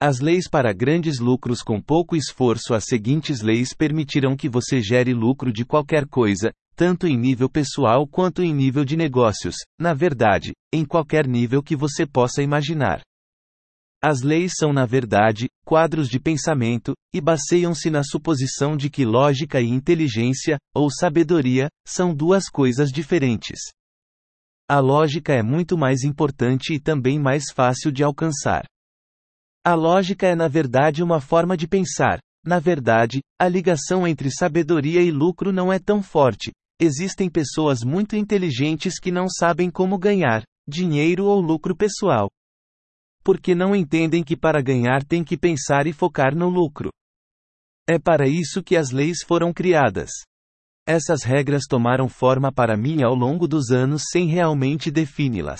As leis para grandes lucros com pouco esforço. As seguintes leis permitirão que você gere lucro de qualquer coisa, tanto em nível pessoal quanto em nível de negócios, na verdade, em qualquer nível que você possa imaginar. As leis são, na verdade, quadros de pensamento, e baseiam-se na suposição de que lógica e inteligência, ou sabedoria, são duas coisas diferentes. A lógica é muito mais importante e também mais fácil de alcançar. A lógica é, na verdade, uma forma de pensar. Na verdade, a ligação entre sabedoria e lucro não é tão forte. Existem pessoas muito inteligentes que não sabem como ganhar dinheiro ou lucro pessoal. Porque não entendem que para ganhar tem que pensar e focar no lucro. É para isso que as leis foram criadas. Essas regras tomaram forma para mim ao longo dos anos sem realmente defini-las.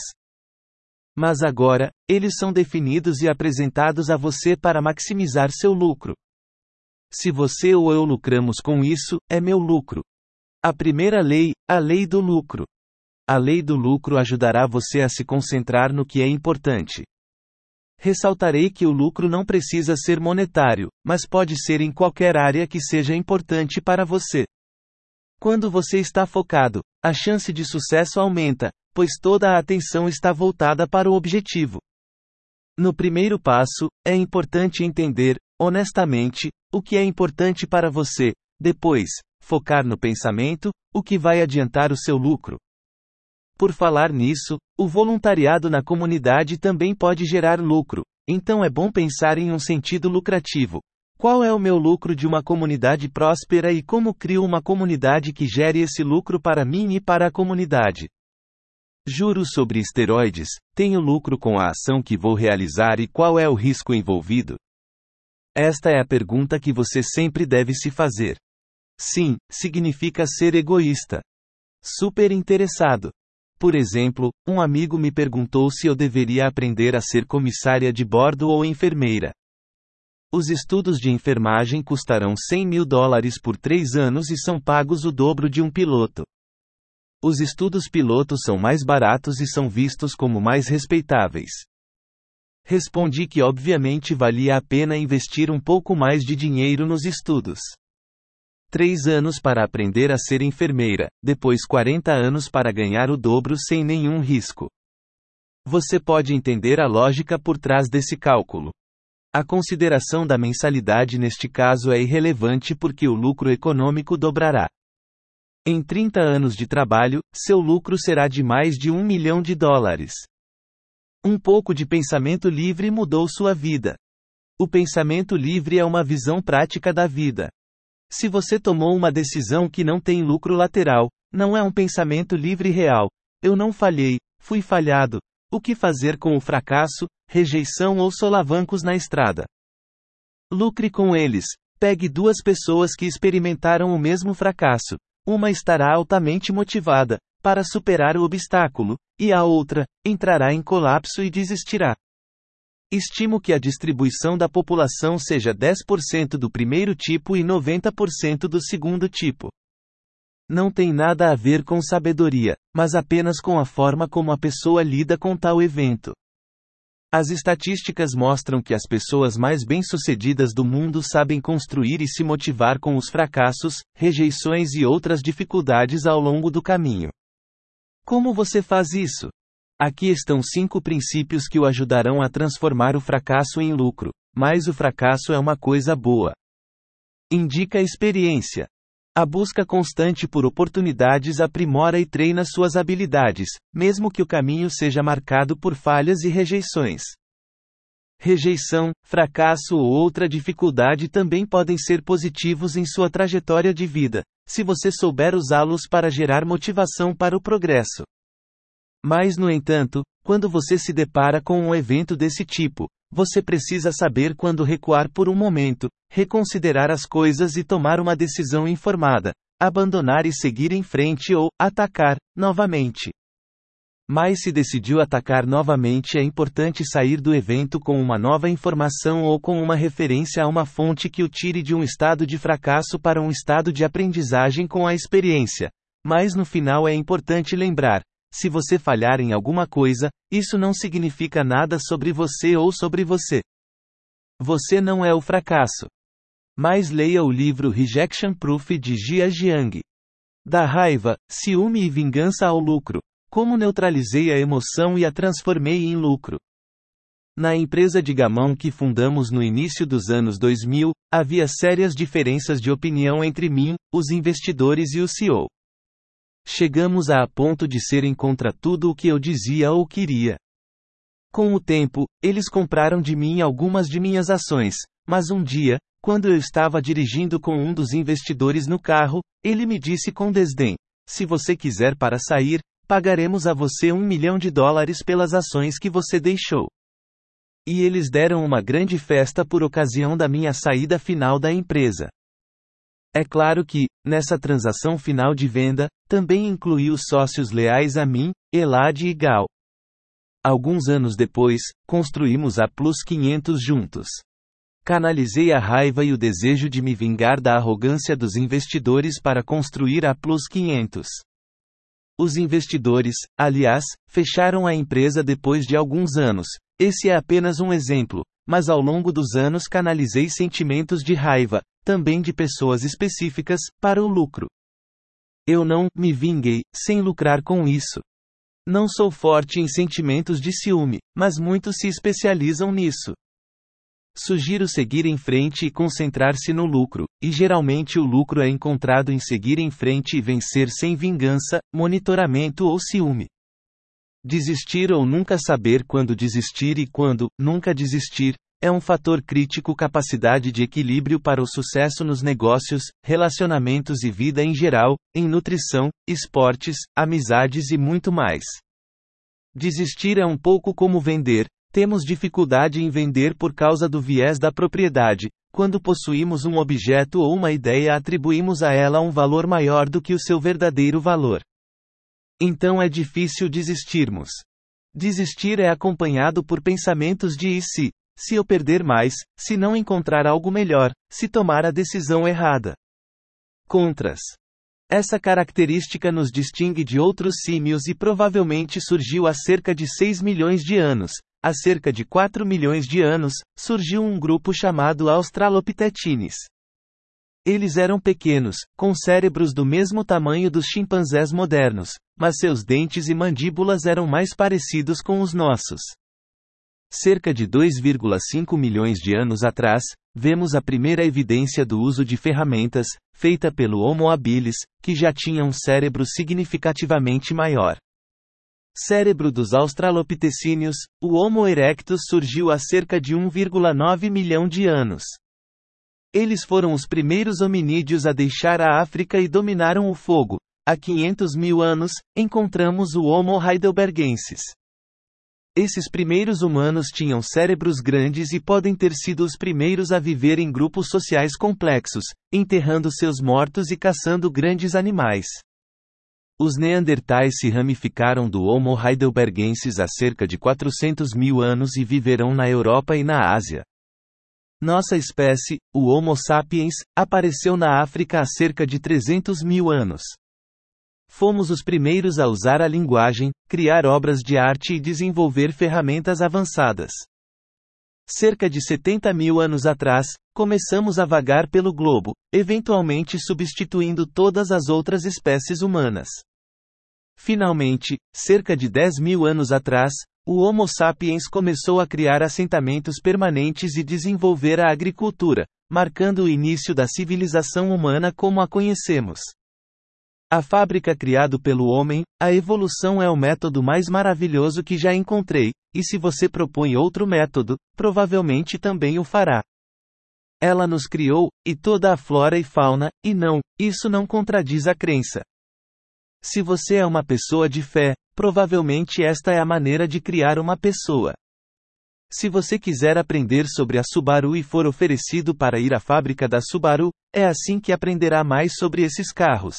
Mas agora, eles são definidos e apresentados a você para maximizar seu lucro. Se você ou eu lucramos com isso, é meu lucro. A primeira lei, a lei do lucro. A lei do lucro ajudará você a se concentrar no que é importante. Ressaltarei que o lucro não precisa ser monetário, mas pode ser em qualquer área que seja importante para você. Quando você está focado, a chance de sucesso aumenta, pois toda a atenção está voltada para o objetivo. No primeiro passo, é importante entender, honestamente, o que é importante para você. Depois, focar no pensamento, o que vai adiantar o seu lucro. Por falar nisso, o voluntariado na comunidade também pode gerar lucro, então é bom pensar em um sentido lucrativo. Qual é o meu lucro de uma comunidade próspera e como crio uma comunidade que gere esse lucro para mim e para a comunidade? Juros sobre esteroides, tenho lucro com a ação que vou realizar e qual é o risco envolvido? Esta é a pergunta que você sempre deve se fazer. Sim, significa ser egoísta. Super interessado. Por exemplo, um amigo me perguntou se eu deveria aprender a ser comissária de bordo ou enfermeira. Os estudos de enfermagem custarão $100.000 por 3 anos e são pagos o dobro de um piloto. Os estudos pilotos são mais baratos e são vistos como mais respeitáveis. Respondi que obviamente valia a pena investir um pouco mais de dinheiro nos estudos. 3 anos para aprender a ser enfermeira, depois 40 anos para ganhar o dobro sem nenhum risco. Você pode entender a lógica por trás desse cálculo. A consideração da mensalidade neste caso é irrelevante porque o lucro econômico dobrará. Em 30 anos de trabalho, seu lucro será de mais de $1 milhão. Um pouco de pensamento livre mudou sua vida. O pensamento livre é uma visão prática da vida. Se você tomou uma decisão que não tem lucro lateral, não é um pensamento livre real. Eu não falhei, fui falhado. O que fazer com o fracasso, rejeição ou solavancos na estrada? Lucre com eles. Pegue 2 pessoas que experimentaram o mesmo fracasso. Uma estará altamente motivada para superar o obstáculo, e a outra entrará em colapso e desistirá. Estimo que a distribuição da população seja 10% do primeiro tipo e 90% do segundo tipo. Não tem nada a ver com sabedoria, mas apenas com a forma como a pessoa lida com tal evento. As estatísticas mostram que as pessoas mais bem-sucedidas do mundo sabem construir e se motivar com os fracassos, rejeições e outras dificuldades ao longo do caminho. Como você faz isso? Aqui estão 5 princípios que o ajudarão a transformar o fracasso em lucro, mas o fracasso é uma coisa boa. Indica a experiência. A busca constante por oportunidades aprimora e treina suas habilidades, mesmo que o caminho seja marcado por falhas e rejeições. Rejeição, fracasso ou outra dificuldade também podem ser positivos em sua trajetória de vida, se você souber usá-los para gerar motivação para o progresso. Mas, no entanto, quando você se depara com um evento desse tipo, você precisa saber quando recuar por um momento, reconsiderar as coisas e tomar uma decisão informada, abandonar e seguir em frente ou atacar novamente. Mas se decidiu atacar novamente, é importante sair do evento com uma nova informação ou com uma referência a uma fonte que o tire de um estado de fracasso para um estado de aprendizagem com a experiência. Mas no final é importante lembrar: se você falhar em alguma coisa, isso não significa nada sobre você ou sobre você. Você não é o fracasso. Mas leia o livro Rejection Proof de Jia Jiang. Da raiva, ciúme e vingança ao lucro. Como neutralizei a emoção e a transformei em lucro. Na empresa de gamão que fundamos no início dos anos 2000, havia sérias diferenças de opinião entre mim, os investidores e o CEO. Chegamos a ponto de serem contra tudo o que eu dizia ou queria. Com o tempo, eles compraram de mim algumas de minhas ações, mas um dia, quando eu estava dirigindo com um dos investidores no carro, ele me disse com desdém: se você quiser para sair, pagaremos a você $1 milhão pelas ações que você deixou. E eles deram uma grande festa por ocasião da minha saída final da empresa. É claro que, nessa transação final de venda, também incluí os sócios leais a mim, Elad e Gal. Alguns anos depois, construímos a Plus 500 juntos. Canalizei a raiva e o desejo de me vingar da arrogância dos investidores para construir a Plus 500. Os investidores, aliás, fecharam a empresa depois de alguns anos. Esse é apenas um exemplo, mas ao longo dos anos canalizei sentimentos de raiva, também de pessoas específicas, para o lucro. Eu não me vinguei, sem lucrar com isso. Não sou forte em sentimentos de ciúme, mas muitos se especializam nisso. Sugiro seguir em frente e concentrar-se no lucro, e geralmente o lucro é encontrado em seguir em frente e vencer sem vingança, monitoramento ou ciúme. Desistir ou nunca saber quando desistir e quando nunca desistir, é um fator crítico. Capacidade de equilíbrio para o sucesso nos negócios, relacionamentos e vida em geral, em nutrição, esportes, amizades e muito mais. Desistir é um pouco como vender. Temos dificuldade em vender por causa do viés da propriedade. Quando possuímos um objeto ou uma ideia, atribuímos a ela um valor maior do que o seu verdadeiro valor. Então é difícil desistirmos. Desistir é acompanhado por pensamentos de e se eu perder mais, se não encontrar algo melhor, se tomar a decisão errada. Contras. Essa característica nos distingue de outros símios e provavelmente surgiu há cerca de 6 milhões de anos. Há cerca de 4 milhões de anos, surgiu um grupo chamado Australopithecines. Eles eram pequenos, com cérebros do mesmo tamanho dos chimpanzés modernos, mas seus dentes e mandíbulas eram mais parecidos com os nossos. Cerca de 2,5 milhões de anos atrás, vemos a primeira evidência do uso de ferramentas, feita pelo Homo habilis, que já tinha um cérebro significativamente maior. Cérebro dos australopitecíneos, o Homo erectus surgiu há cerca de 1,9 milhão de anos. Eles foram os primeiros hominídeos a deixar a África e dominaram o fogo. Há 500 mil anos, encontramos o Homo heidelbergensis. Esses primeiros humanos tinham cérebros grandes e podem ter sido os primeiros a viver em grupos sociais complexos, enterrando seus mortos e caçando grandes animais. Os neandertais se ramificaram do Homo heidelbergensis há cerca de 400 mil anos e viverão na Europa e na Ásia. Nossa espécie, o Homo sapiens, apareceu na África há cerca de 300 mil anos. Fomos os primeiros a usar a linguagem, criar obras de arte e desenvolver ferramentas avançadas. Cerca de 70 mil anos atrás, começamos a vagar pelo globo, eventualmente substituindo todas as outras espécies humanas. Finalmente, cerca de 10 mil anos atrás, o Homo sapiens começou a criar assentamentos permanentes e desenvolver a agricultura, marcando o início da civilização humana como a conhecemos. A fábrica criado pelo homem, a evolução é o método mais maravilhoso que já encontrei, e se você propõe outro método, provavelmente também o fará. Ela nos criou, e toda a flora e fauna, e não, isso não contradiz a crença. Se você é uma pessoa de fé, provavelmente esta é a maneira de criar uma pessoa. Se você quiser aprender sobre a Subaru e for oferecido para ir à fábrica da Subaru, é assim que aprenderá mais sobre esses carros.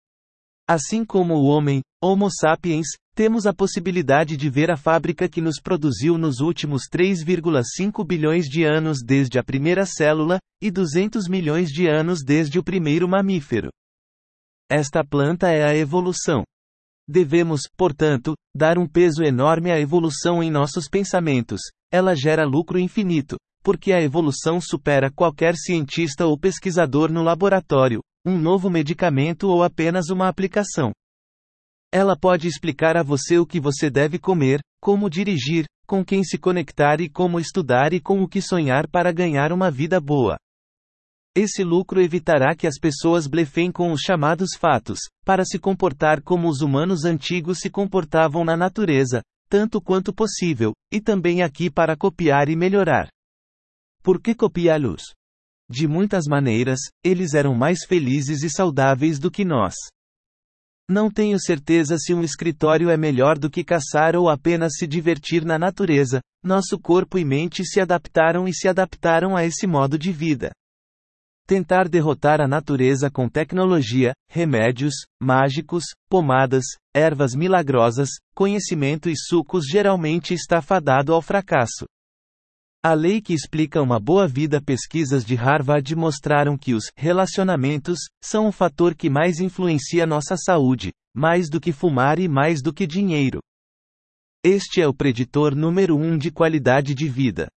Assim como o homem, Homo sapiens, temos a possibilidade de ver a fábrica que nos produziu nos últimos 3,5 bilhões de anos desde a primeira célula, e 200 milhões de anos desde o primeiro mamífero. Esta planta é a evolução. Devemos, portanto, dar um peso enorme à evolução em nossos pensamentos. Ela gera lucro infinito, porque a evolução supera qualquer cientista ou pesquisador no laboratório, um novo medicamento ou apenas uma aplicação. Ela pode explicar a você o que você deve comer, como dirigir, com quem se conectar e como estudar e com o que sonhar para ganhar uma vida boa. Esse lucro evitará que as pessoas blefem com os chamados fatos, para se comportar como os humanos antigos se comportavam na natureza, tanto quanto possível, e também aqui para copiar e melhorar. Por que copiá-los? De muitas maneiras, eles eram mais felizes e saudáveis do que nós. Não tenho certeza se um escritório é melhor do que caçar ou apenas se divertir na natureza. Nosso corpo e mente se adaptaram a esse modo de vida. Tentar derrotar a natureza com tecnologia, remédios, mágicos, pomadas, ervas milagrosas, conhecimento e sucos geralmente está fadado ao fracasso. A lei que explica uma boa vida. Pesquisas de Harvard mostraram que os relacionamentos são o fator que mais influencia nossa saúde, mais do que fumar e mais do que dinheiro. Este é o preditor número 1 de qualidade de vida.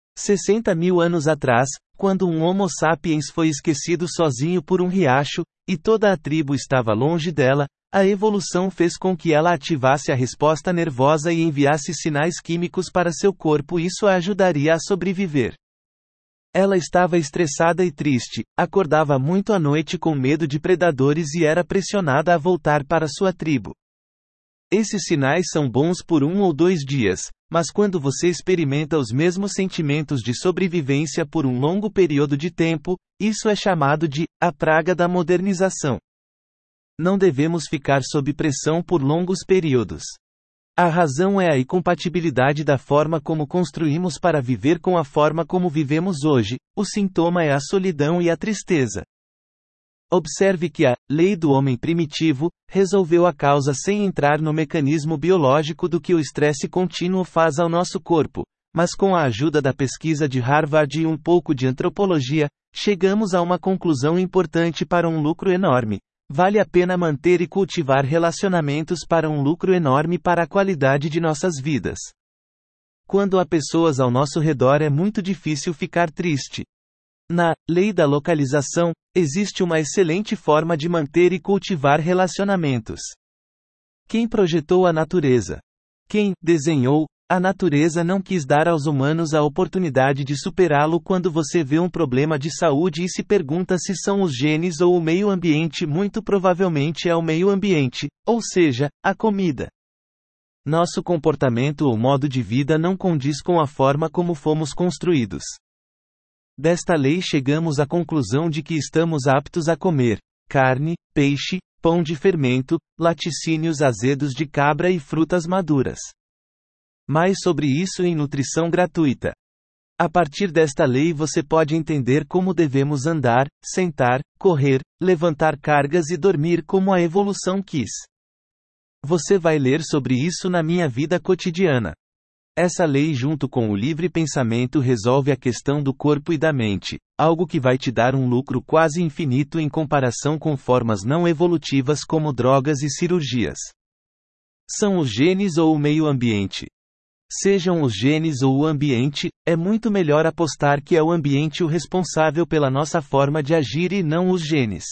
60 mil anos atrás, quando um Homo sapiens foi esquecido sozinho por um riacho, e toda a tribo estava longe dela, a evolução fez com que ela ativasse a resposta nervosa e enviasse sinais químicos para seu corpo. Isso a ajudaria a sobreviver. Ela estava estressada e triste, acordava muito à noite com medo de predadores e era pressionada a voltar para sua tribo. Esses sinais são bons por 1 ou 2 dias, mas quando você experimenta os mesmos sentimentos de sobrevivência por um longo período de tempo, isso é chamado de a praga da modernização. Não devemos ficar sob pressão por longos períodos. A razão é a incompatibilidade da forma como construímos para viver com a forma como vivemos hoje. O sintoma é a solidão e a tristeza. Observe que a lei do homem primitivo resolveu a causa sem entrar no mecanismo biológico do que o estresse contínuo faz ao nosso corpo, mas com a ajuda da pesquisa de Harvard e um pouco de antropologia, chegamos a uma conclusão importante para um lucro enorme. Vale a pena manter e cultivar relacionamentos para um lucro enorme para a qualidade de nossas vidas. Quando há pessoas ao nosso redor é muito difícil ficar triste. Na lei da localização, existe uma excelente forma de manter e cultivar relacionamentos. Quem projetou a natureza? Quem desenhou a natureza não quis dar aos humanos a oportunidade de superá-lo. Quando você vê um problema de saúde e se pergunta se são os genes ou o meio ambiente, muito provavelmente é o meio ambiente, ou seja, a comida. Nosso comportamento ou modo de vida não condiz com a forma como fomos construídos. Desta lei chegamos à conclusão de que estamos aptos a comer carne, peixe, pão de fermento, laticínios azedos de cabra e frutas maduras. Mais sobre isso em Nutrição Gratuita. A partir desta lei você pode entender como devemos andar, sentar, correr, levantar cargas e dormir como a evolução quis. Você vai ler sobre isso na Minha Vida Cotidiana. Essa lei, junto com o livre pensamento, resolve a questão do corpo e da mente, algo que vai te dar um lucro quase infinito em comparação com formas não evolutivas como drogas e cirurgias. São os genes ou o meio ambiente? Sejam os genes ou o ambiente, é muito melhor apostar que é o ambiente o responsável pela nossa forma de agir e não os genes.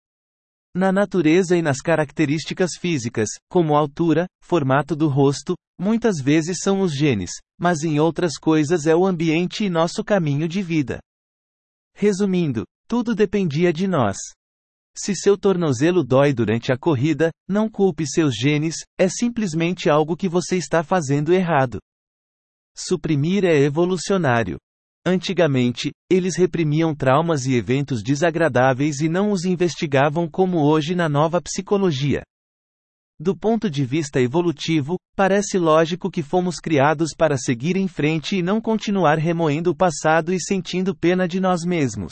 Na natureza e nas características físicas, como altura, formato do rosto, muitas vezes são os genes, mas em outras coisas é o ambiente e nosso caminho de vida. Resumindo, tudo dependia de nós. Se seu tornozelo dói durante a corrida, não culpe seus genes, é simplesmente algo que você está fazendo errado. Suprimir é evolucionário. Antigamente, eles reprimiam traumas e eventos desagradáveis e não os investigavam como hoje na nova psicologia. Do ponto de vista evolutivo, parece lógico que fomos criados para seguir em frente e não continuar remoendo o passado e sentindo pena de nós mesmos.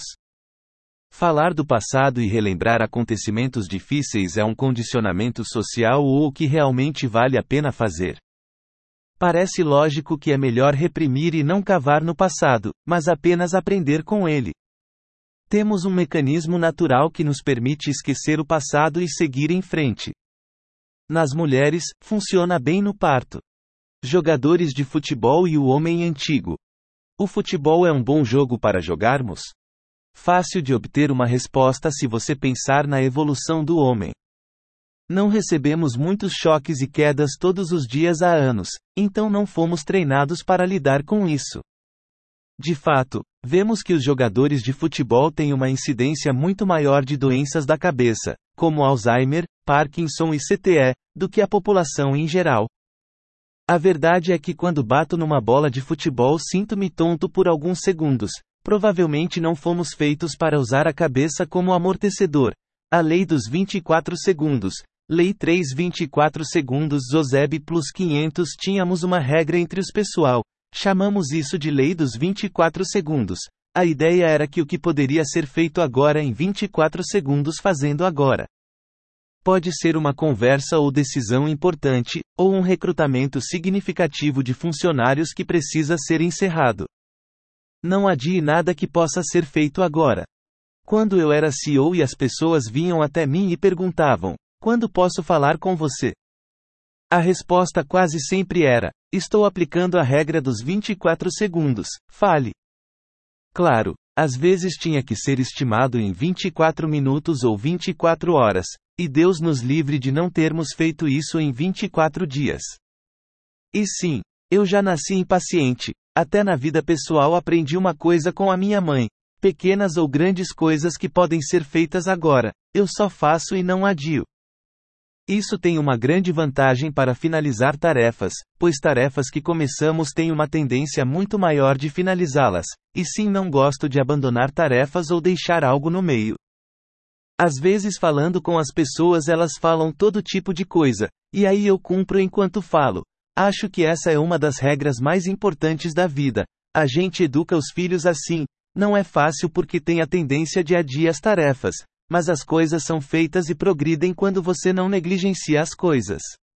Falar do passado e relembrar acontecimentos difíceis é um condicionamento social ou o que realmente vale a pena fazer. Parece lógico que é melhor reprimir e não cavar no passado, mas apenas aprender com ele. Temos um mecanismo natural que nos permite esquecer o passado e seguir em frente. Nas mulheres, funciona bem no parto. Jogadores de futebol e o homem antigo. O futebol é um bom jogo para jogarmos? Fácil de obter uma resposta se você pensar na evolução do homem. Não recebemos muitos choques e quedas todos os dias há anos, então não fomos treinados para lidar com isso. De fato, vemos que os jogadores de futebol têm uma incidência muito maior de doenças da cabeça, como Alzheimer, Parkinson e CTE, do que a população em geral. A verdade é que quando bato numa bola de futebol sinto-me tonto por alguns segundos. Provavelmente não fomos feitos para usar a cabeça como amortecedor. A lei dos 24 segundos. Lei 3 24 segundos Zozeb plus 500 Tínhamos uma regra entre os pessoal. Chamamos isso de lei dos 24 segundos. A ideia era que o que poderia ser feito agora em 24 segundos fazendo agora. Pode ser uma conversa ou decisão importante, ou um recrutamento significativo de funcionários que precisa ser encerrado. Não adie nada que possa ser feito agora. Quando eu era CEO e as pessoas vinham até mim e perguntavam: quando posso falar com você? A resposta quase sempre era: estou aplicando a regra dos 24 segundos, fale. Claro, às vezes tinha que ser estimado em 24 minutos ou 24 horas, e Deus nos livre de não termos feito isso em 24 dias. E sim, eu já nasci impaciente. Até na vida pessoal aprendi uma coisa com a minha mãe: pequenas ou grandes coisas que podem ser feitas agora, eu só faço e não adio. Isso tem uma grande vantagem para finalizar tarefas, pois tarefas que começamos têm uma tendência muito maior de finalizá-las, e sim não gosto de abandonar tarefas ou deixar algo no meio. Às vezes falando com as pessoas elas falam todo tipo de coisa, e aí eu cumpro enquanto falo. Acho que essa é uma das regras mais importantes da vida. A gente educa os filhos assim. Não é fácil porque tem a tendência de adiar as tarefas, mas as coisas são feitas e progridem quando você não negligencia as coisas.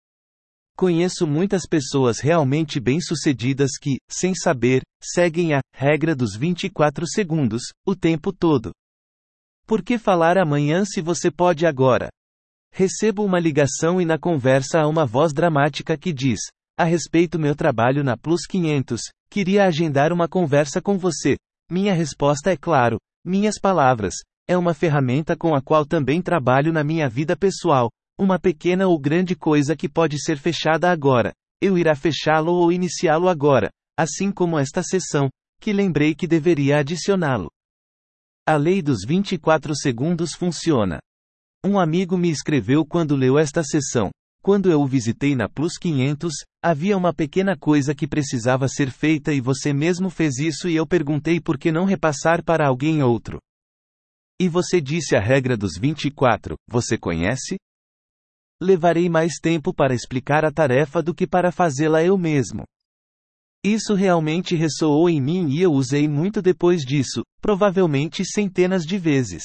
Conheço muitas pessoas realmente bem-sucedidas que, sem saber, seguem a regra dos 24 segundos, o tempo todo. Por que falar amanhã se você pode agora? Recebo uma ligação e na conversa há uma voz dramática que diz: a respeito meu trabalho na Plus 500, queria agendar uma conversa com você. Minha resposta é claro, minhas palavras, é uma ferramenta com a qual também trabalho na minha vida pessoal, uma pequena ou grande coisa que pode ser fechada agora. Eu irá fechá-lo ou iniciá-lo agora, assim como esta sessão, que lembrei que deveria adicioná-lo. A lei dos 24 segundos funciona. Um amigo me escreveu quando leu esta sessão: quando eu o visitei na Plus 500, havia uma pequena coisa que precisava ser feita e você mesmo fez isso e eu perguntei por que não repassar para alguém outro. E você disse a regra dos 24, você conhece? Levarei mais tempo para explicar a tarefa do que para fazê-la eu mesmo. Isso realmente ressoou em mim e eu usei muito depois disso, provavelmente centenas de vezes.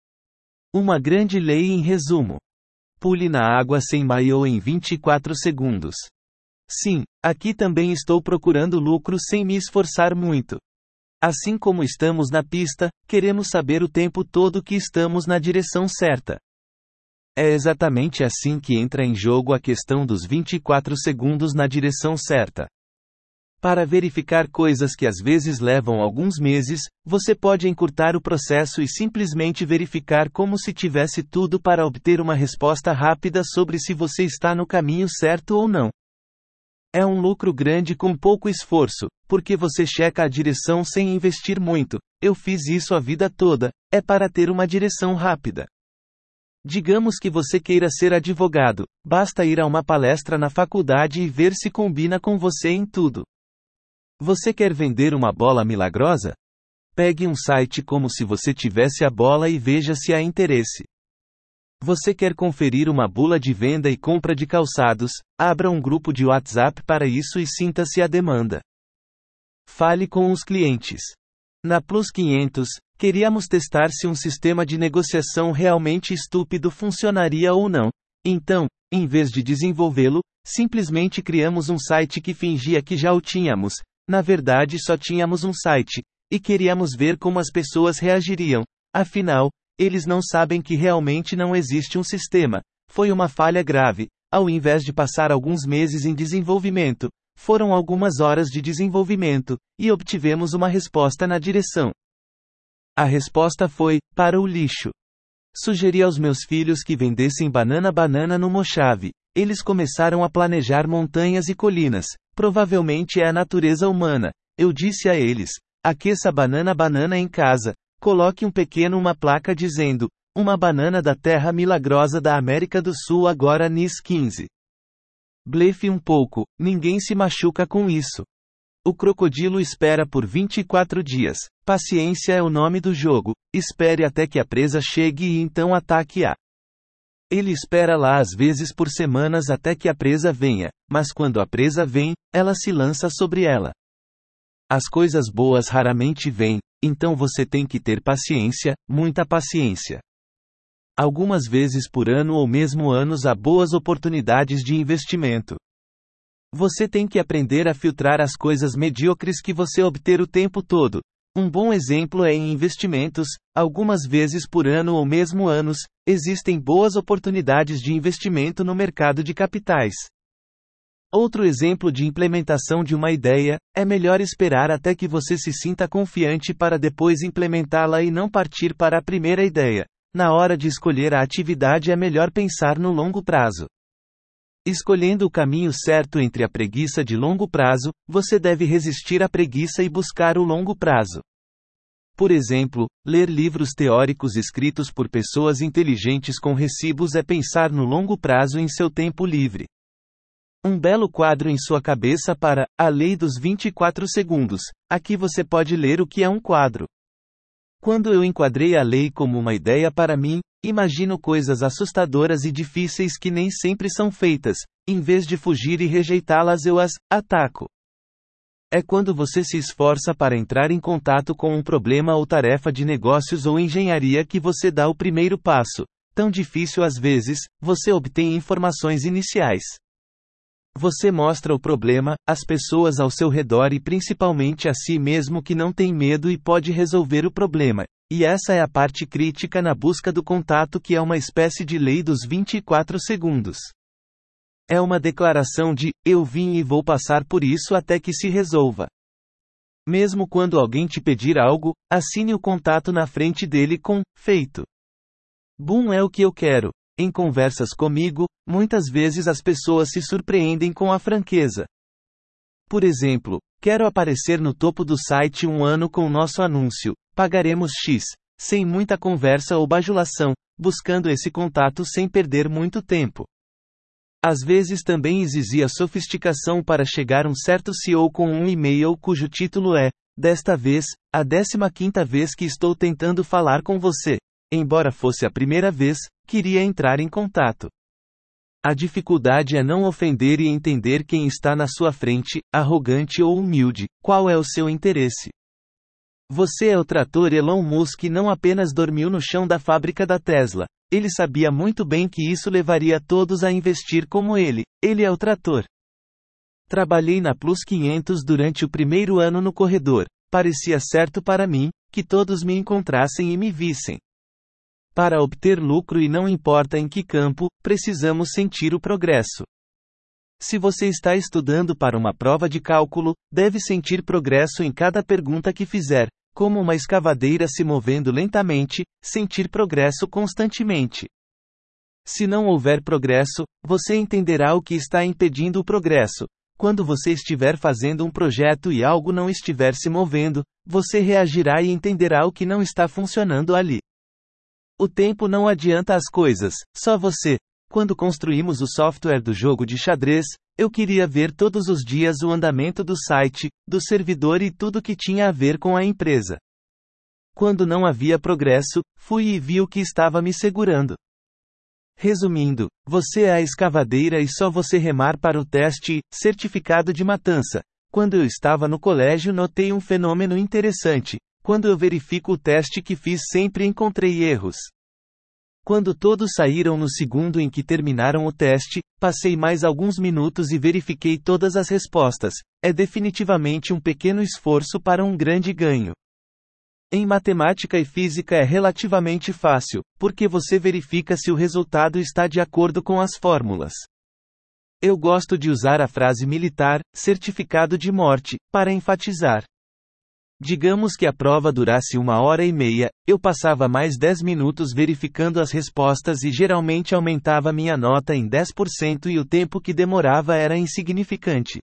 Uma grande lei em resumo. Pule na água sem maiô em 24 segundos. Sim, aqui também estou procurando lucro sem me esforçar muito. Assim como estamos na pista, queremos saber o tempo todo que estamos na direção certa. É exatamente assim que entra em jogo a questão dos 24 segundos na direção certa. Para verificar coisas que às vezes levam alguns meses, você pode encurtar o processo e simplesmente verificar como se tivesse tudo para obter uma resposta rápida sobre se você está no caminho certo ou não. É um lucro grande com pouco esforço, porque você checa a direção sem investir muito. Eu fiz isso a vida toda, é para ter uma direção rápida. Digamos que você queira ser advogado, basta ir a uma palestra na faculdade e ver se combina com você em tudo. Você quer vender uma bola milagrosa? Pegue um site como se você tivesse a bola e veja se há interesse. Você quer conferir uma bula de venda e compra de calçados? Abra um grupo de WhatsApp para isso e sinta-se à demanda. Fale com os clientes. Na Plus 500, queríamos testar se um sistema de negociação realmente estúpido funcionaria ou não. Então, em vez de desenvolvê-lo, simplesmente criamos um site que fingia que já o tínhamos. Na verdade só tínhamos um site, e queríamos ver como as pessoas reagiriam. Afinal, eles não sabem que realmente não existe um sistema. Foi uma falha grave. Ao invés de passar alguns meses em desenvolvimento, Foram algumas horas de desenvolvimento, e obtivemos uma resposta na direção. A resposta foi: para o lixo. Sugeri aos meus filhos que vendessem banana no Mojave. Eles começaram a planejar montanhas e colinas. Provavelmente é a natureza humana. Eu disse a eles: aqueça banana em casa. Coloque uma placa dizendo: uma banana da terra milagrosa da América do Sul agora NIS 15. Blefe um pouco, ninguém se machuca com isso. O crocodilo espera por 24 dias. Paciência é o nome do jogo. Espere até que a presa chegue e então ataque-a. Ele espera lá às vezes por semanas até que a presa venha, mas quando a presa vem, ela se lança sobre ela. As coisas boas raramente vêm, então você tem que ter paciência, muita paciência. Algumas vezes por ano ou mesmo anos há boas oportunidades de investimento. Você tem que aprender a filtrar as coisas medíocres que você obter o tempo todo. Um bom exemplo é em investimentos, algumas vezes por ano ou mesmo anos, existem boas oportunidades de investimento no mercado de capitais. Outro exemplo de implementação de uma ideia, é melhor esperar até que você se sinta confiante para depois implementá-la e não partir para a primeira ideia. Na hora de escolher a atividade é melhor pensar no longo prazo. Escolhendo o caminho certo entre a preguiça de longo prazo, você deve resistir à preguiça e buscar o longo prazo. Por exemplo, ler livros teóricos escritos por pessoas inteligentes com recibos é pensar no longo prazo em seu tempo livre. Um belo quadro em sua cabeça para A Lei dos 24 Segundos. Aqui você pode ler o que é um quadro. Quando eu enquadrei a lei como uma ideia para mim, imagino coisas assustadoras e difíceis que nem sempre são feitas. Em vez de fugir e rejeitá-las, eu as ataco. É quando você se esforça para entrar em contato com um problema ou tarefa de negócios ou engenharia que você dá o primeiro passo. Tão difícil às vezes, você obtém informações iniciais. Você mostra o problema, às pessoas ao seu redor e principalmente a si mesmo que não tem medo e pode resolver o problema. E essa é a parte crítica na busca do contato, que é uma espécie de lei dos 24 segundos. É uma declaração de, eu vim e vou passar por isso até que se resolva. Mesmo quando alguém te pedir algo, assine o contato na frente dele com, feito. Boom é o que eu quero. Em conversas comigo, muitas vezes as pessoas se surpreendem com a franqueza. Por exemplo, quero aparecer no topo do site um ano com nosso anúncio, pagaremos X, sem muita conversa ou bajulação, buscando esse contato sem perder muito tempo. Às vezes também exige sofisticação para chegar um certo CEO com um e-mail cujo título é, desta vez, a 15ª vez que estou tentando falar com você. Embora fosse a primeira vez, queria entrar em contato. A dificuldade é não ofender e entender quem está na sua frente, arrogante ou humilde, qual é o seu interesse. Você é o trator Elon Musk, não apenas dormiu no chão da fábrica da Tesla. Ele sabia muito bem que isso levaria todos a investir como ele. Ele é o trator. Trabalhei na Plus 500 durante o primeiro ano no corredor. Parecia certo para mim, que todos me encontrassem e me vissem. Para obter lucro e não importa em que campo, precisamos sentir o progresso. Se você está estudando para uma prova de cálculo, deve sentir progresso em cada pergunta que fizer, como uma escavadeira se movendo lentamente, sentir progresso constantemente. Se não houver progresso, você entenderá o que está impedindo o progresso. Quando você estiver fazendo um projeto e algo não estiver se movendo, você reagirá e entenderá o que não está funcionando ali. O tempo não adianta as coisas, só você. Quando construímos o software do jogo de xadrez, eu queria ver todos os dias o andamento do site, do servidor e tudo que tinha a ver com a empresa. Quando não havia progresso, fui e vi o que estava me segurando. Resumindo, você é a escavadeira e só você remar para o teste, certificado de matança. Quando eu estava no colégio, notei um fenômeno interessante. Quando eu verifico o teste que fiz, sempre encontrei erros. Quando todos saíram no segundo em que terminaram o teste, passei mais alguns minutos e verifiquei todas as respostas. É definitivamente um pequeno esforço para um grande ganho. Em matemática e física é relativamente fácil, porque você verifica se o resultado está de acordo com as fórmulas. Eu gosto de usar a frase militar, certificado de morte, para enfatizar. Digamos que a prova durasse 1h30, eu passava mais 10 minutos verificando as respostas e geralmente aumentava minha nota em 10% e o tempo que demorava era insignificante.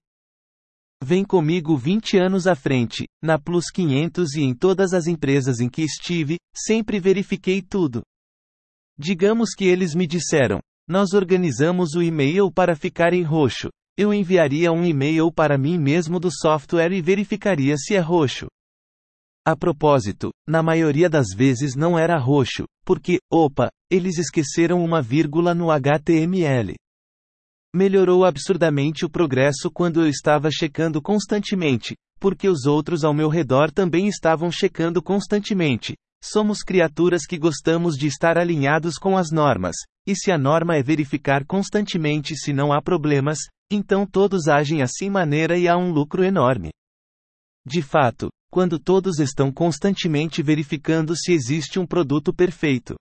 Vem comigo 20 anos à frente, na Plus 500 e em todas as empresas em que estive, sempre verifiquei tudo. Digamos que eles me disseram: nós organizamos o e-mail para ficar em roxo. Eu enviaria um e-mail para mim mesmo do software e verificaria se é roxo. A propósito, na maioria das vezes não era roxo, porque, eles esqueceram uma vírgula no HTML. Melhorou absurdamente o progresso quando eu estava checando constantemente, porque os outros ao meu redor também estavam checando constantemente. Somos criaturas que gostamos de estar alinhados com as normas, e se a norma é verificar constantemente se não há problemas, então todos agem assim maneira e há um lucro enorme. De fato, quando todos estão constantemente verificando se existe um produto perfeito.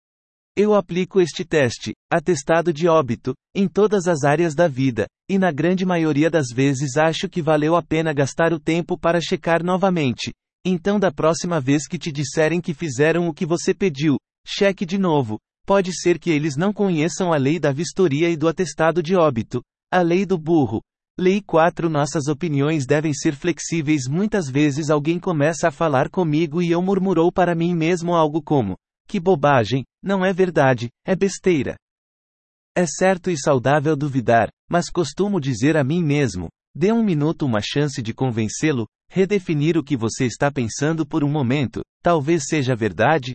Eu aplico este teste, atestado de óbito, em todas as áreas da vida, e na grande maioria das vezes acho que valeu a pena gastar o tempo para checar novamente. Então, da próxima vez que te disserem que fizeram o que você pediu, cheque de novo. Pode ser que eles não conheçam a lei da vistoria e do atestado de óbito, a lei do burro. Lei 4. Nossas opiniões devem ser flexíveis. Muitas vezes alguém começa a falar comigo e eu murmurou para mim mesmo algo como: que bobagem, não é verdade, é besteira. É certo e saudável duvidar, mas costumo dizer a mim mesmo: dê um minuto uma chance de convencê-lo, redefinir o que você está pensando por um momento, talvez seja verdade.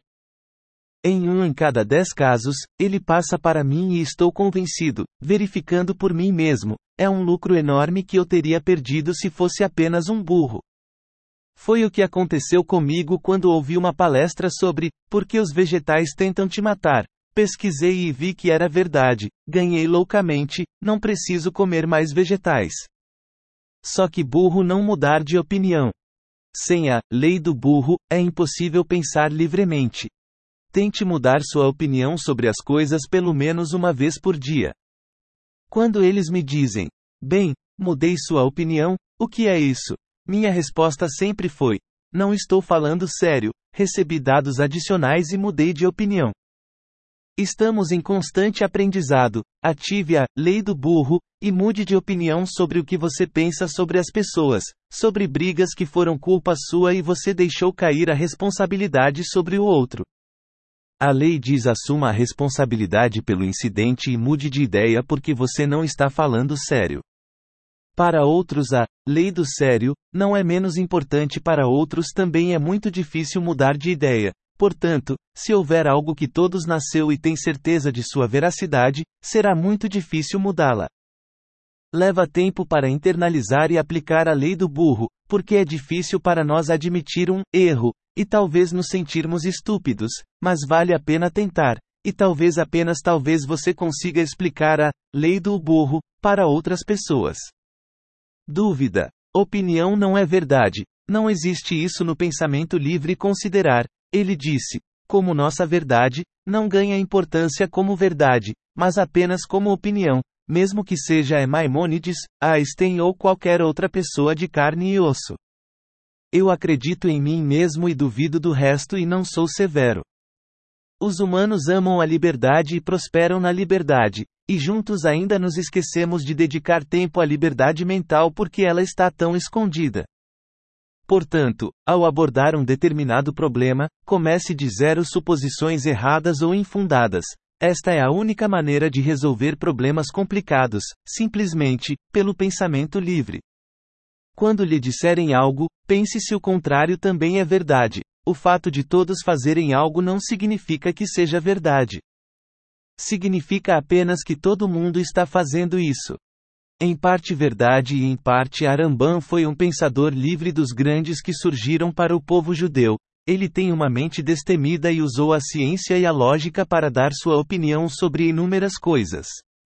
Em 1 em cada 10 casos, ele passa para mim e estou convencido, verificando por mim mesmo. É um lucro enorme que eu teria perdido se fosse apenas um burro. Foi o que aconteceu comigo quando ouvi uma palestra sobre por que os vegetais tentam te matar. Pesquisei e vi que era verdade. Ganhei loucamente, não preciso comer mais vegetais. Só que burro não mudar de opinião. Sem a lei do burro, é impossível pensar livremente. Tente mudar sua opinião sobre as coisas pelo menos uma vez por dia. Quando eles me dizem: bem, mudei sua opinião, o que é isso? Minha resposta sempre foi: não estou falando sério, recebi dados adicionais e mudei de opinião. Estamos em constante aprendizado. Ative a lei do burro e mude de opinião sobre o que você pensa sobre as pessoas, sobre brigas que foram culpa sua e você deixou cair a responsabilidade sobre o outro. A lei diz: assuma a responsabilidade pelo incidente e mude de ideia porque você não está falando sério. Para outros, a lei do sério não é menos importante. Para outros também é muito difícil mudar de ideia. Portanto, se houver algo que todos nasceu e tem certeza de sua veracidade, será muito difícil mudá-la. Leva tempo para internalizar e aplicar a lei do burro, porque é difícil para nós admitir um erro, e talvez nos sentirmos estúpidos, mas vale a pena tentar, e talvez apenas talvez você consiga explicar a lei do burro para outras pessoas. Dúvida. Opinião não é verdade. Não existe isso no pensamento livre considerar. Ele disse: como nossa verdade, não ganha importância como verdade, mas apenas como opinião, mesmo que seja Maimônides, Einstein ou qualquer outra pessoa de carne e osso. Eu acredito em mim mesmo e duvido do resto e não sou severo. Os humanos amam a liberdade e prosperam na liberdade, e juntos ainda nos esquecemos de dedicar tempo à liberdade mental porque ela está tão escondida. Portanto, ao abordar um determinado problema, comece de zero suposições erradas ou infundadas. Esta é a única maneira de resolver problemas complicados, simplesmente, pelo pensamento livre. Quando lhe disserem algo, pense se o contrário também é verdade. O fato de todos fazerem algo não significa que seja verdade. Significa apenas que todo mundo está fazendo isso. Em parte verdade e em parte Arambam foi um pensador livre dos grandes que surgiram para o povo judeu. Ele tem uma mente destemida e usou a ciência e a lógica para dar sua opinião sobre inúmeras coisas.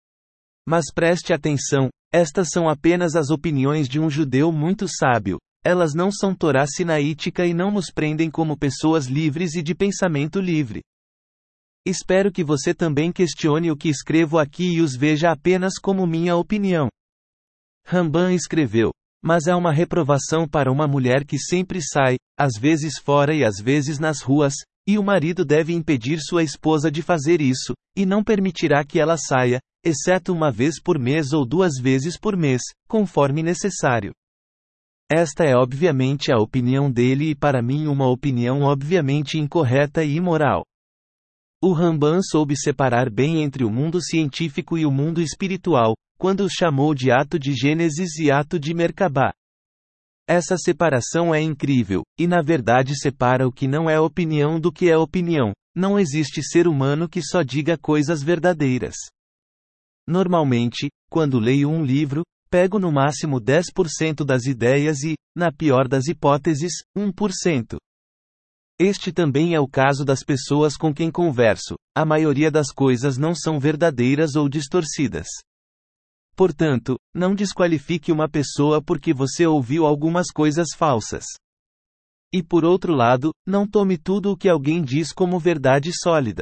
Mas preste atenção, estas são apenas as opiniões de um judeu muito sábio. Elas não são Torá sinaítica e não nos prendem como pessoas livres e de pensamento livre. Espero que você também questione o que escrevo aqui e os veja apenas como minha opinião. Ramban escreveu: mas há uma reprovação para uma mulher que sempre sai, às vezes fora e às vezes nas ruas, e o marido deve impedir sua esposa de fazer isso, e não permitirá que ela saia, exceto uma vez por mês ou 2 vezes por mês, conforme necessário. Esta é obviamente a opinião dele e para mim uma opinião obviamente incorreta e imoral. O Ramban soube separar bem entre o mundo científico e o mundo espiritual, quando o chamou de ato de Gênesis e ato de Merkabah. Essa separação é incrível, e na verdade separa o que não é opinião do que é opinião. Não existe ser humano que só diga coisas verdadeiras. Normalmente, quando leio um livro, pego no máximo 10% das ideias e, na pior das hipóteses, 1%. Este também é o caso das pessoas com quem converso. A maioria das coisas não são verdadeiras ou distorcidas. Portanto, não desqualifique uma pessoa porque você ouviu algumas coisas falsas. E por outro lado, não tome tudo o que alguém diz como verdade sólida.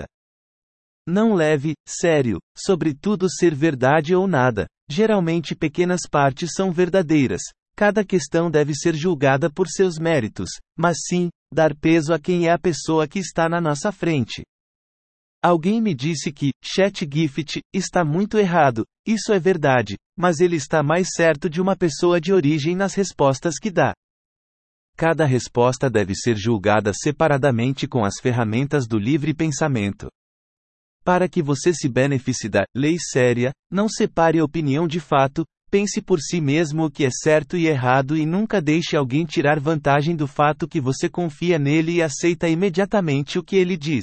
Não leve, sério, sobretudo ser verdade ou nada. Geralmente pequenas partes são verdadeiras. Cada questão deve ser julgada por seus méritos, mas sim, dar peso a quem é a pessoa que está na nossa frente. Alguém me disse que ChatGPT está muito errado. Isso é verdade, mas ele está mais certo de uma pessoa de origem nas respostas que dá. Cada resposta deve ser julgada separadamente com as ferramentas do livre pensamento. Para que você se beneficie da lei séria, não separe a opinião de fato, pense por si mesmo o que é certo e errado e nunca deixe alguém tirar vantagem do fato que você confia nele e aceita imediatamente o que ele diz.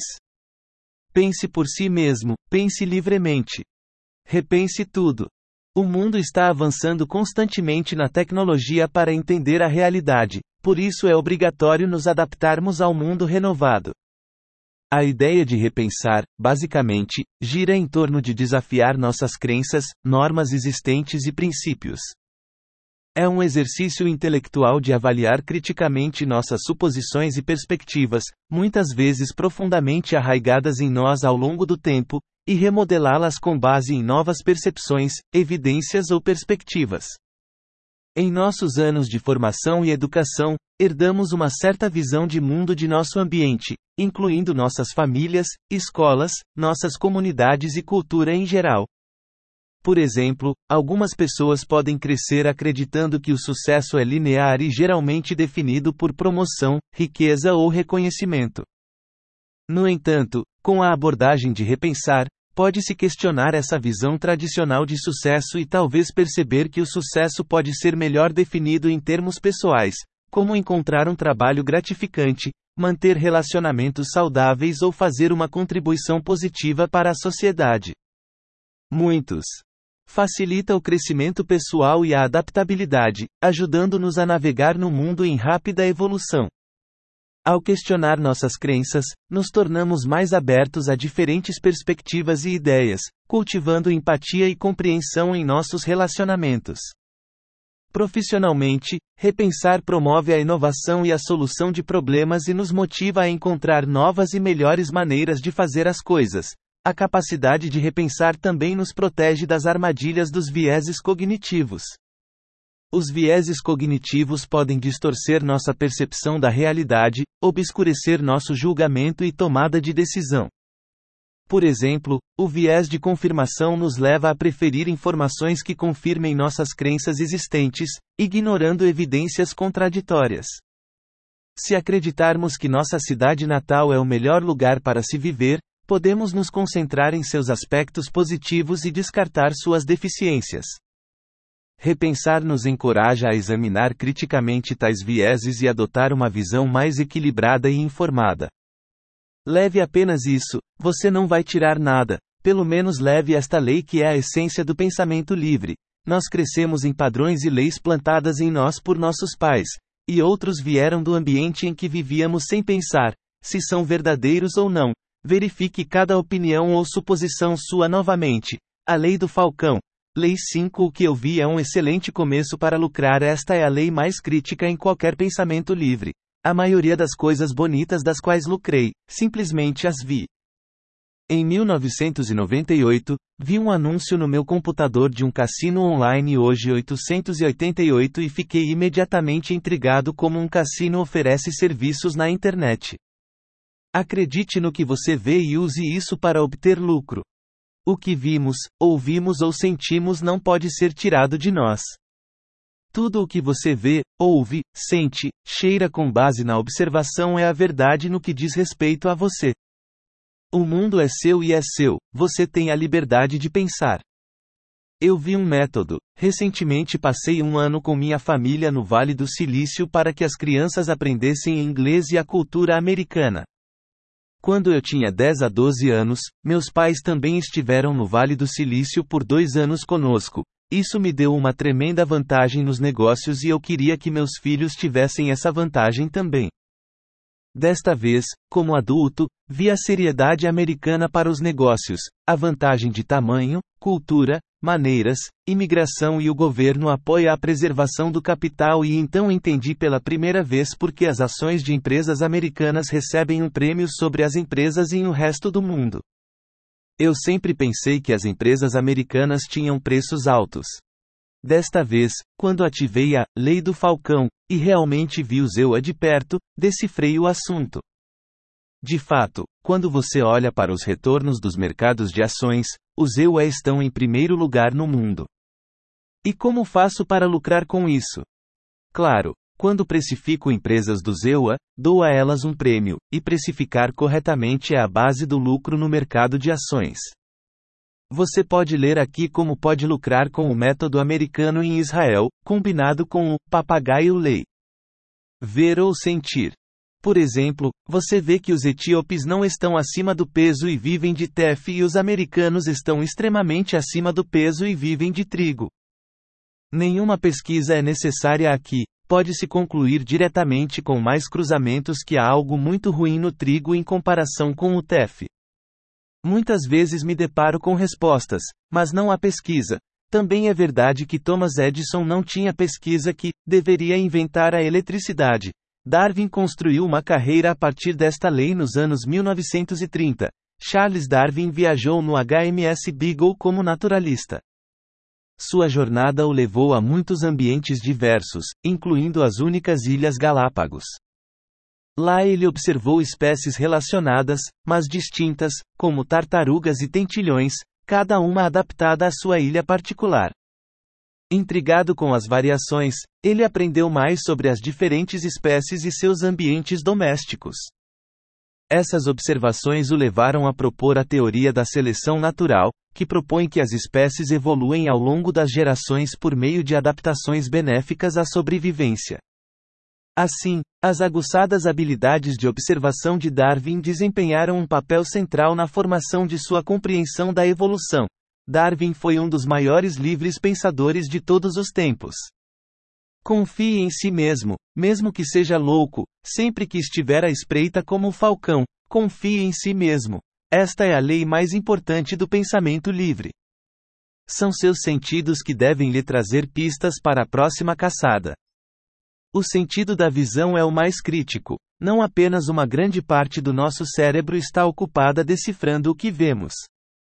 Pense por si mesmo, pense livremente. Repense tudo. O mundo está avançando constantemente na tecnologia para entender a realidade, por isso é obrigatório nos adaptarmos ao mundo renovado. A ideia de repensar, basicamente, gira em torno de desafiar nossas crenças, normas existentes e princípios. É um exercício intelectual de avaliar criticamente nossas suposições e perspectivas, muitas vezes profundamente arraigadas em nós ao longo do tempo, e remodelá-las com base em novas percepções, evidências ou perspectivas. Em nossos anos de formação e educação, herdamos uma certa visão de mundo de nosso ambiente, incluindo nossas famílias, escolas, nossas comunidades e cultura em geral. Por exemplo, algumas pessoas podem crescer acreditando que o sucesso é linear e geralmente definido por promoção, riqueza ou reconhecimento. No entanto, com a abordagem de repensar, pode-se questionar essa visão tradicional de sucesso e talvez perceber que o sucesso pode ser melhor definido em termos pessoais, como encontrar um trabalho gratificante, manter relacionamentos saudáveis ou fazer uma contribuição positiva para a sociedade. Muitos. Facilita o crescimento pessoal e a adaptabilidade, ajudando-nos a navegar no mundo em rápida evolução. Ao questionar nossas crenças, nos tornamos mais abertos a diferentes perspectivas e ideias, cultivando empatia e compreensão em nossos relacionamentos. Profissionalmente, repensar promove a inovação e a solução de problemas e nos motiva a encontrar novas e melhores maneiras de fazer as coisas. A capacidade de repensar também nos protege das armadilhas dos vieses cognitivos. Os vieses cognitivos podem distorcer nossa percepção da realidade, obscurecer nosso julgamento e tomada de decisão. Por exemplo, o viés de confirmação nos leva a preferir informações que confirmem nossas crenças existentes, ignorando evidências contraditórias. Se acreditarmos que nossa cidade natal é o melhor lugar para se viver, podemos nos concentrar em seus aspectos positivos e descartar suas deficiências. Repensar nos encoraja a examinar criticamente tais vieses e adotar uma visão mais equilibrada e informada. Leve apenas isso, você não vai tirar nada, pelo menos leve esta lei que é a essência do pensamento livre. Nós crescemos em padrões e leis plantadas em nós por nossos pais, e outros vieram do ambiente em que vivíamos sem pensar, se são verdadeiros ou não. Verifique cada opinião ou suposição sua novamente. A lei do falcão. Lei 5. O que eu vi é um excelente começo para lucrar. Esta é a lei mais crítica em qualquer pensamento livre. A maioria das coisas bonitas das quais lucrei, simplesmente as vi. Em 1998, vi um anúncio no meu computador de um cassino online hoje 888 e fiquei imediatamente intrigado como um cassino oferece serviços na internet. Acredite no que você vê e use isso para obter lucro. O que vimos, ouvimos ou sentimos não pode ser tirado de nós. Tudo o que você vê, ouve, sente, cheira com base na observação é a verdade no que diz respeito a você. O mundo é seu e é seu, você tem a liberdade de pensar. Eu vi um método. Recentemente passei um ano com minha família no Vale do Silício para que as crianças aprendessem inglês e a cultura americana. Quando eu tinha 10 a 12 anos, meus pais também estiveram no Vale do Silício por 2 anos conosco. Isso me deu uma tremenda vantagem nos negócios e eu queria que meus filhos tivessem essa vantagem também. Desta vez, como adulto, vi a seriedade americana para os negócios, a vantagem de tamanho, cultura, maneiras, imigração e o governo apoia a preservação do capital e então entendi pela primeira vez por que as ações de empresas americanas recebem um prêmio sobre as empresas em o resto do mundo. Eu sempre pensei que as empresas americanas tinham preços altos. Desta vez, quando ativei a Lei do Falcão, e realmente vi o ZEUA de perto, decifrei o assunto. De fato, quando você olha para os retornos dos mercados de ações, os ZEUA estão em primeiro lugar no mundo. E como faço para lucrar com isso? Claro, quando precifico empresas do ZEUA, dou a elas um prêmio, e precificar corretamente é a base do lucro no mercado de ações. Você pode ler aqui como pode lucrar com o método americano em Israel, combinado com o papagaio lei. Ver ou sentir. Por exemplo, você vê que os etíopes não estão acima do peso e vivem de teff e os americanos estão extremamente acima do peso e vivem de trigo. Nenhuma pesquisa é necessária aqui, pode-se concluir diretamente com mais cruzamentos que há algo muito ruim no trigo em comparação com o teff. Muitas vezes me deparo com respostas, mas não há pesquisa. Também é verdade que Thomas Edison não tinha pesquisa que deveria inventar a eletricidade. Darwin construiu uma carreira a partir desta lei nos anos 1930. Charles Darwin viajou no HMS Beagle como naturalista. Sua jornada o levou a muitos ambientes diversos, incluindo as únicas Ilhas Galápagos. Lá ele observou espécies relacionadas, mas distintas, como tartarugas e tentilhões, cada uma adaptada à sua ilha particular. Intrigado com as variações, ele aprendeu mais sobre as diferentes espécies e seus ambientes domésticos. Essas observações o levaram a propor a teoria da seleção natural, que propõe que as espécies evoluem ao longo das gerações por meio de adaptações benéficas à sobrevivência. Assim, as aguçadas habilidades de observação de Darwin desempenharam um papel central na formação de sua compreensão da evolução. Darwin foi um dos maiores livres pensadores de todos os tempos. Confie em si mesmo, mesmo que seja louco, sempre que estiver à espreita como o falcão, confie em si mesmo. Esta é a lei mais importante do pensamento livre. São seus sentidos que devem lhe trazer pistas para a próxima caçada. O sentido da visão é o mais crítico. Não apenas uma grande parte do nosso cérebro está ocupada decifrando o que vemos.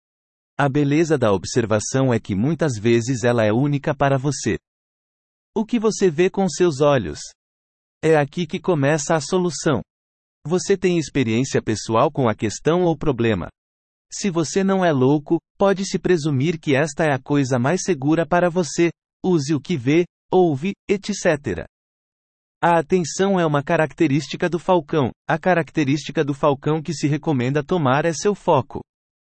A beleza da observação é que muitas vezes ela é única para você. O que você vê com seus olhos? É aqui que começa a solução. Você tem experiência pessoal com a questão ou problema? Se você não é louco, pode-se presumir que esta é a coisa mais segura para você. Use o que vê, ouve, etc. A atenção é uma característica do falcão. A característica do falcão que se recomenda tomar é seu foco.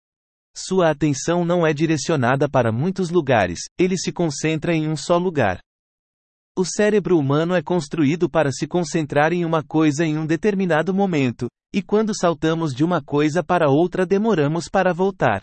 Sua atenção não é direcionada para muitos lugares, ele se concentra em um só lugar. O cérebro humano é construído para se concentrar em uma coisa em um determinado momento, e quando saltamos de uma coisa para outra demoramos para voltar.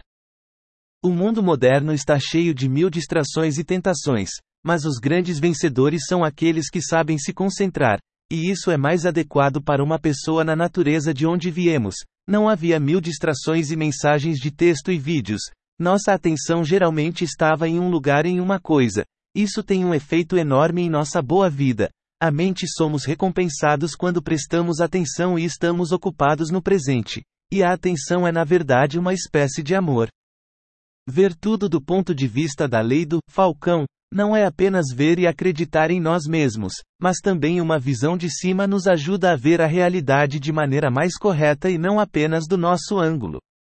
O mundo moderno está cheio de 1000 distrações e tentações, mas os grandes vencedores são aqueles que sabem se concentrar, e isso é mais adequado para uma pessoa na natureza de onde viemos. Não havia 1000 distrações e mensagens de texto e vídeos. Nossa atenção geralmente estava em um lugar em uma coisa. Isso tem um efeito enorme em nossa boa vida. A mente somos recompensados quando prestamos atenção e estamos ocupados no presente. e a atenção é na verdade uma espécie de amor. Ver tudo do ponto de vista da lei do Falcão não é apenas ver e acreditar em nós mesmos, mas também uma visão de cima nos ajuda a ver a realidade de maneira mais correta e não apenas do nosso ângulo.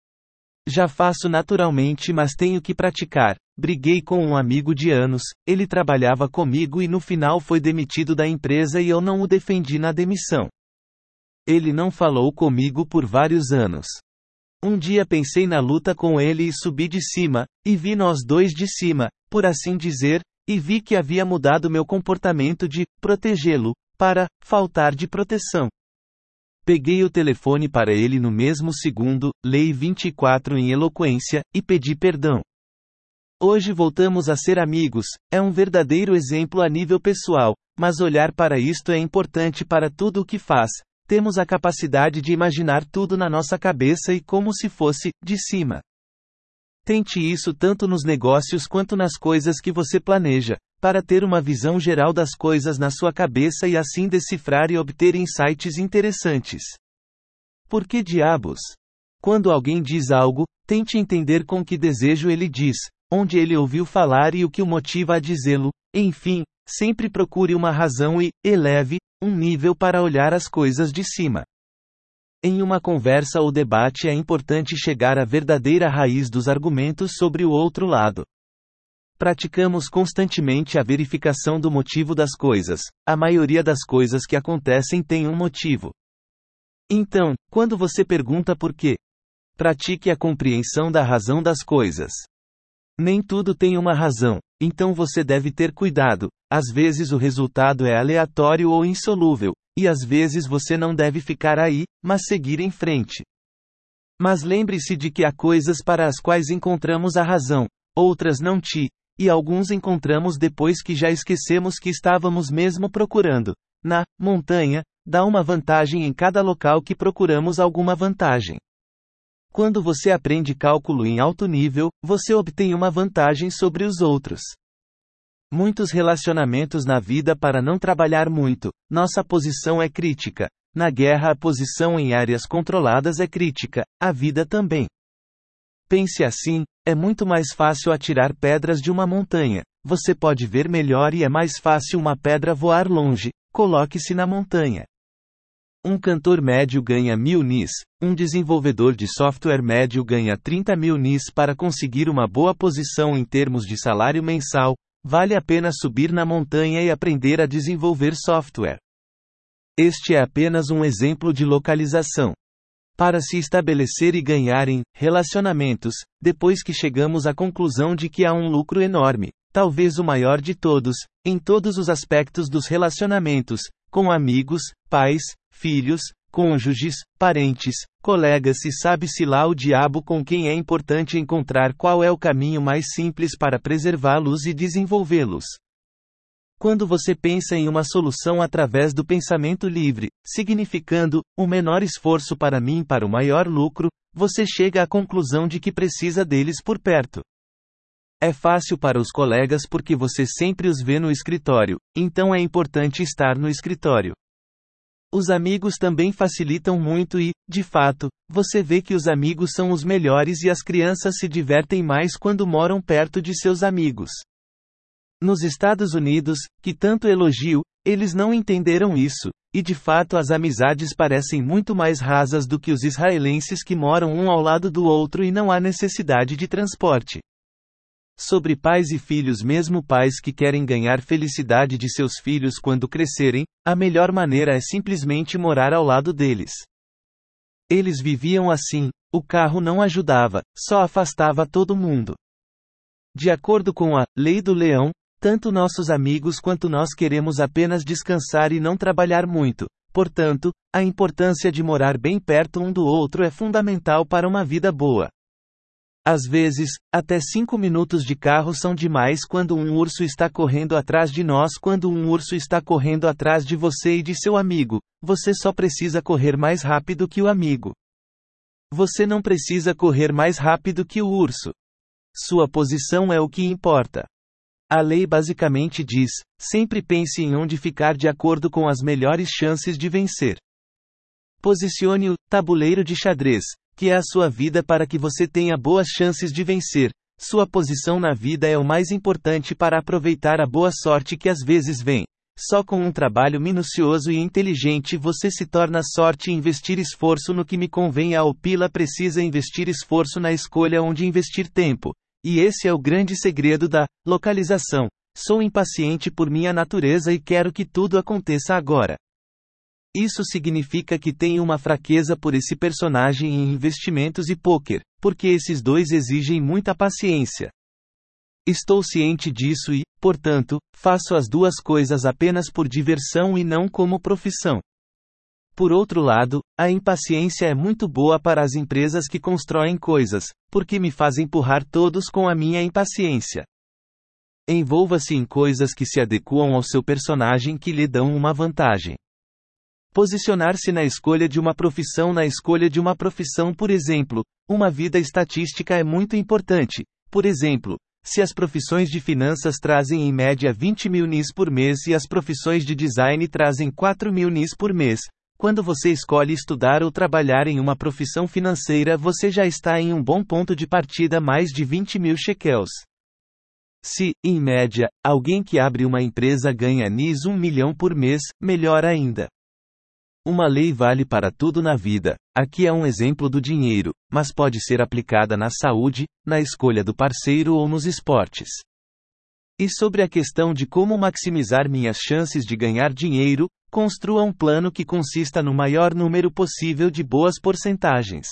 Já faço naturalmente, mas tenho que praticar. Briguei com um amigo de anos, ele trabalhava comigo e no final foi demitido da empresa e eu não o defendi na demissão. Ele não falou comigo por vários anos. Um dia pensei na luta com ele e subi de cima, e vi nós dois de cima, por assim dizer, e vi que havia mudado meu comportamento de protegê-lo para faltar de proteção. Peguei o telefone para ele no mesmo segundo, lei 24 em eloquência, e pedi perdão. Hoje voltamos a ser amigos, é um verdadeiro exemplo a nível pessoal, mas olhar para isto é importante para tudo o que faz. Temos a capacidade de imaginar tudo na nossa cabeça e como se fosse, de cima. Tente isso tanto nos negócios quanto nas coisas que você planeja, para ter uma visão geral das coisas na sua cabeça e assim decifrar e obter insights interessantes. Por que diabos? Quando alguém diz algo, tente entender com que desejo ele diz, onde ele ouviu falar e o que o motiva a dizê-lo. Enfim, sempre procure uma razão e eleve um nível para olhar as coisas de cima. Em uma conversa ou debate é importante chegar à verdadeira raiz dos argumentos sobre o outro lado. Praticamos constantemente a verificação do motivo das coisas. A maioria das coisas que acontecem tem um motivo. Então, quando você pergunta por quê, pratique a compreensão da razão das coisas. Nem tudo tem uma razão, então você deve ter cuidado. Às vezes o resultado é aleatório ou insolúvel, e às vezes você não deve ficar aí, mas seguir em frente. Mas lembre-se de que há coisas para as quais encontramos a razão, outras não e alguns encontramos depois que já esquecemos que estávamos mesmo procurando. Na montanha, dá uma vantagem em cada local que procuramos alguma vantagem. Quando você aprende cálculo em alto nível, você obtém uma vantagem sobre os outros. Muitos relacionamentos na vida para não trabalhar muito, nossa posição é crítica. Na guerra a posição em áreas controladas é crítica, a vida também. Pense assim, é muito mais fácil atirar pedras de uma montanha. Você pode ver melhor e é mais fácil uma pedra voar longe, coloque-se na montanha. Um cantor médio ganha 1000 NIS, um desenvolvedor de software médio ganha 30.000 NIS para conseguir uma boa posição em termos de salário mensal. Vale a pena subir na montanha e aprender a desenvolver software. Este é apenas um exemplo de localização. Para se estabelecer e ganhar em relacionamentos, depois que chegamos à conclusão de que há um lucro enorme, talvez o maior de todos, em todos os aspectos dos relacionamentos, com amigos, pais, filhos, cônjuges, parentes, colegas e sabe-se lá o diabo com quem é importante encontrar qual é o caminho mais simples para preservá-los e desenvolvê-los. Quando você pensa em uma solução através do pensamento livre, significando o menor esforço para mim para o maior lucro, você chega à conclusão de que precisa deles por perto. É fácil para os colegas porque você sempre os vê no escritório, então é importante estar no escritório. Os amigos também facilitam muito e, de fato, você vê que os amigos são os melhores e as crianças se divertem mais quando moram perto de seus amigos. Nos Estados Unidos, que tanto elogio, eles não entenderam isso, e de fato as amizades parecem muito mais rasas do que os israelenses que moram um ao lado do outro e não há necessidade de transporte. Sobre pais e filhos, mesmo pais que querem ganhar felicidade de seus filhos quando crescerem, a melhor maneira é simplesmente morar ao lado deles. Eles viviam assim, o carro não ajudava, só afastava todo mundo. De acordo com a lei do leão, tanto nossos amigos quanto nós queremos apenas descansar e não trabalhar muito. Portanto, a importância de morar bem perto um do outro é fundamental para uma vida boa. Às vezes, até 5 minutos de carro são demais quando um urso está correndo atrás de nós. Quando um urso está correndo atrás de você e de seu amigo, você só precisa correr mais rápido que o amigo. Você não precisa correr mais rápido que o urso. Sua posição é o que importa. A lei basicamente diz: sempre pense em onde ficar de acordo com as melhores chances de vencer. Posicione o tabuleiro de xadrez. que é a sua vida para que você tenha boas chances de vencer. Sua posição na vida é o mais importante para aproveitar a boa sorte que às vezes vem. Só com um trabalho minucioso e inteligente você se torna sorte e investir esforço no que me convém. A Opila precisa investir esforço na escolha onde investir tempo. E esse é o grande segredo da localização. Sou impaciente por minha natureza e quero que tudo aconteça agora. Isso significa que tenho uma fraqueza por esse personagem em investimentos e pôquer, porque esses dois exigem muita paciência. Estou ciente disso e, portanto, faço as duas coisas apenas por diversão e não como profissão. Por outro lado, a impaciência é muito boa para as empresas que constroem coisas, porque me faz empurrar todos com a minha impaciência. Envolva-se em coisas que se adequam ao seu personagem que lhe dão uma vantagem. Posicionar-se na escolha de uma profissão. Na escolha de uma profissão, por exemplo, uma vida estatística é muito importante. Por exemplo, se as profissões de finanças trazem em média 20 mil NIS por mês e as profissões de design trazem 4 mil NIS por mês, quando você escolhe estudar ou trabalhar em uma profissão financeira, você já está em um bom ponto de partida, mais de 20 mil shekels. Se, em média, alguém que abre uma empresa ganha NIS 1 milhão por mês, melhor ainda. Uma lei vale para tudo na vida. Aqui é um exemplo do dinheiro, mas pode ser aplicada na saúde, na escolha do parceiro ou nos esportes. E sobre a questão de como maximizar minhas chances de ganhar dinheiro, construa um plano que consista no maior número possível de boas porcentagens.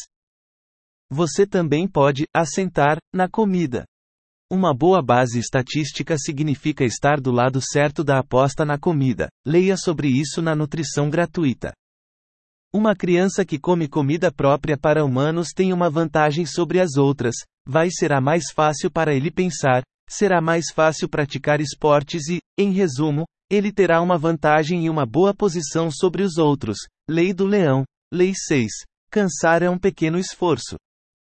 Você também pode assentar na comida. Uma boa base estatística significa estar do lado certo da aposta na comida. Leia sobre isso na Nutrição Gratuita. Uma criança que come comida própria para humanos tem uma vantagem sobre as outras. Será mais fácil para ele pensar, será mais fácil praticar esportes e, em resumo, ele terá uma vantagem e uma boa posição sobre os outros. Lei do leão. Lei 6. Cansar é um pequeno esforço.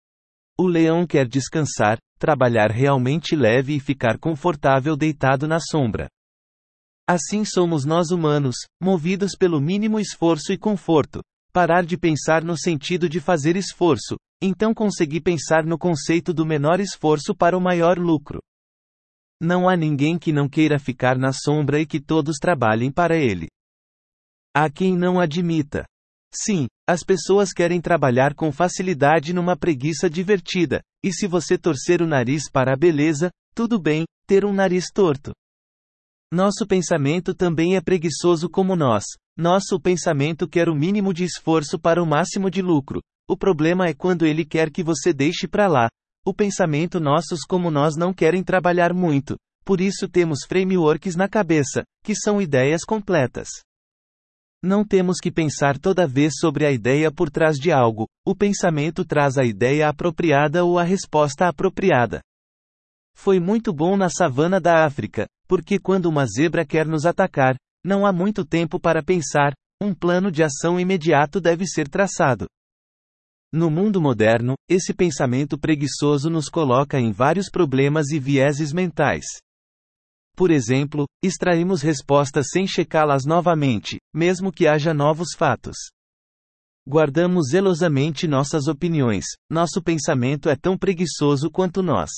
O leão quer descansar, trabalhar realmente leve e ficar confortável deitado na sombra. Assim somos nós humanos, movidos pelo mínimo esforço e conforto. Parar de pensar no sentido de fazer esforço, então conseguir pensar no conceito do menor esforço para o maior lucro. Não há ninguém que não queira ficar na sombra e que todos trabalhem para ele. Há quem não admita. Sim, as pessoas querem trabalhar com facilidade numa preguiça divertida, e se você torcer o nariz para a beleza, tudo bem, ter um nariz torto. Nosso pensamento também é preguiçoso como nós. Nosso pensamento quer o mínimo de esforço para o máximo de lucro. O problema é quando ele quer que você deixe para lá. O pensamento nossos como nós não querem trabalhar muito. Por isso temos frameworks na cabeça, que são ideias completas. Não temos que pensar toda vez sobre a ideia por trás de algo. O pensamento traz a ideia apropriada ou a resposta apropriada. Foi muito bom na savana da África, porque quando uma zebra quer nos atacar, não há muito tempo para pensar, um plano de ação imediato deve ser traçado. No mundo moderno, esse pensamento preguiçoso nos coloca em vários problemas e vieses mentais. Por exemplo, extraímos respostas sem checá-las novamente, mesmo que haja novos fatos. Guardamos zelosamente nossas opiniões, nosso pensamento é tão preguiçoso quanto nós.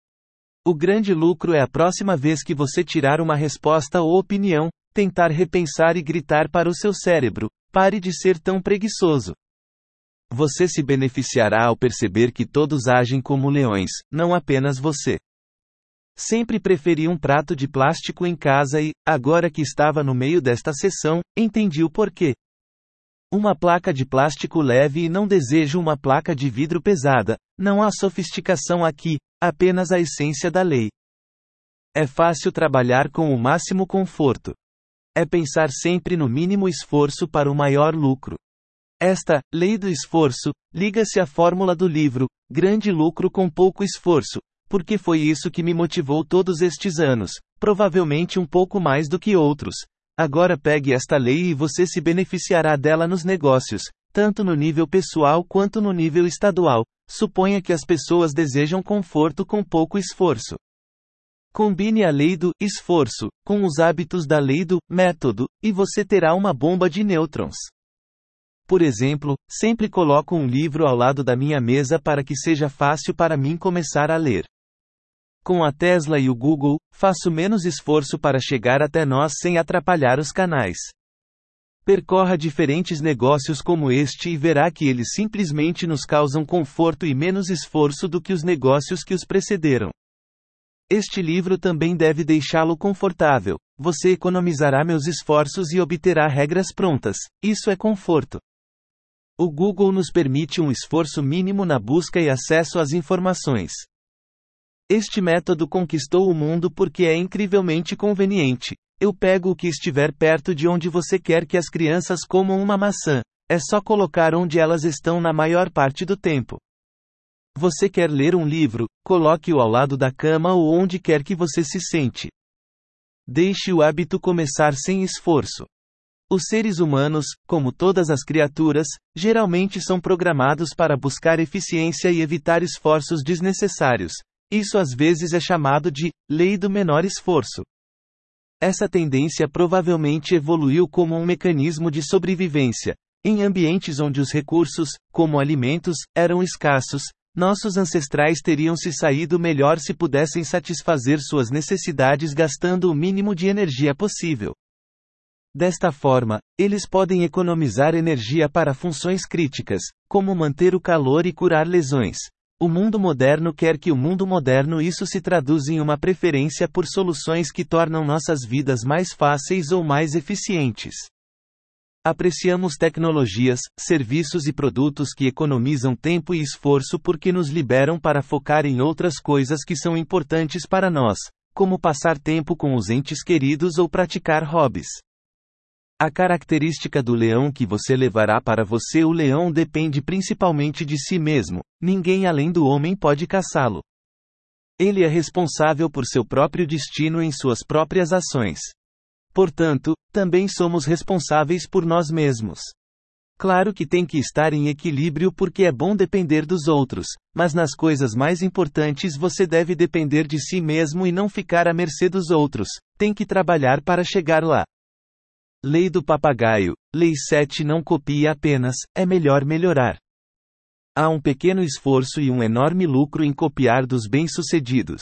O grande lucro é a próxima vez que você tirar uma resposta ou opinião, tentar repensar e gritar para o seu cérebro: pare de ser tão preguiçoso. Você se beneficiará ao perceber que todos agem como leões, não apenas você. Sempre preferi um prato de plástico em casa e, agora que estava no meio desta sessão, entendi o porquê. Uma placa de plástico leve e não desejo uma placa de vidro pesada. Não há sofisticação aqui, apenas a essência da lei. É fácil trabalhar com o máximo conforto. É pensar sempre no mínimo esforço para o maior lucro. Esta lei do esforço liga-se à fórmula do livro Grande Lucro com Pouco Esforço, porque foi isso que me motivou todos estes anos, provavelmente um pouco mais do que outros. Agora pegue esta lei e você se beneficiará dela nos negócios, tanto no nível pessoal quanto no nível estadual. Suponha que as pessoas desejam conforto com pouco esforço. Combine a lei do esforço com os hábitos da lei do método, e você terá uma bomba de nêutrons. Por exemplo, sempre coloco um livro ao lado da minha mesa para que seja fácil para mim começar a ler. Com a Tesla e o Google, faço menos esforço para chegar até nós sem atrapalhar os canais. Percorra diferentes negócios como este e verá que eles simplesmente nos causam conforto e menos esforço do que os negócios que os precederam. Este livro também deve deixá-lo confortável. Você economizará meus esforços e obterá regras prontas. Isso é conforto. O Google nos permite um esforço mínimo na busca e acesso às informações. Este método conquistou o mundo porque é incrivelmente conveniente. Eu pego o que estiver perto de onde você quer que as crianças comam uma maçã. É só colocar onde elas estão na maior parte do tempo. Você quer ler um livro? Coloque-o ao lado da cama ou onde quer que você se sente. Deixe o hábito começar sem esforço. Os seres humanos, como todas as criaturas, geralmente são programados para buscar eficiência e evitar esforços desnecessários. Isso às vezes é chamado de lei do menor esforço. Essa tendência provavelmente evoluiu como um mecanismo de sobrevivência. Em ambientes onde os recursos, como alimentos, eram escassos, nossos ancestrais teriam se saído melhor se pudessem satisfazer suas necessidades gastando o mínimo de energia possível. Desta forma, eles podem economizar energia para funções críticas, como manter o calor e curar lesões. O mundo moderno quer que o mundo moderno isso se traduz em uma preferência por soluções que tornam nossas vidas mais fáceis ou mais eficientes. Apreciamos tecnologias, serviços e produtos que economizam tempo e esforço porque nos liberam para focar em outras coisas que são importantes para nós, como passar tempo com os entes queridos ou praticar hobbies. A característica do leão que você levará para você: o leão depende principalmente de si mesmo, ninguém além do homem pode caçá-lo. Ele é responsável por seu próprio destino em suas próprias ações. Portanto, também somos responsáveis por nós mesmos. Claro que tem que estar em equilíbrio porque é bom depender dos outros, mas nas coisas mais importantes você deve depender de si mesmo e não ficar à mercê dos outros, tem que trabalhar para chegar lá. Lei do papagaio. Lei 7. Não copie apenas, é melhor melhorar. Há um pequeno esforço e um enorme lucro em copiar dos bem-sucedidos.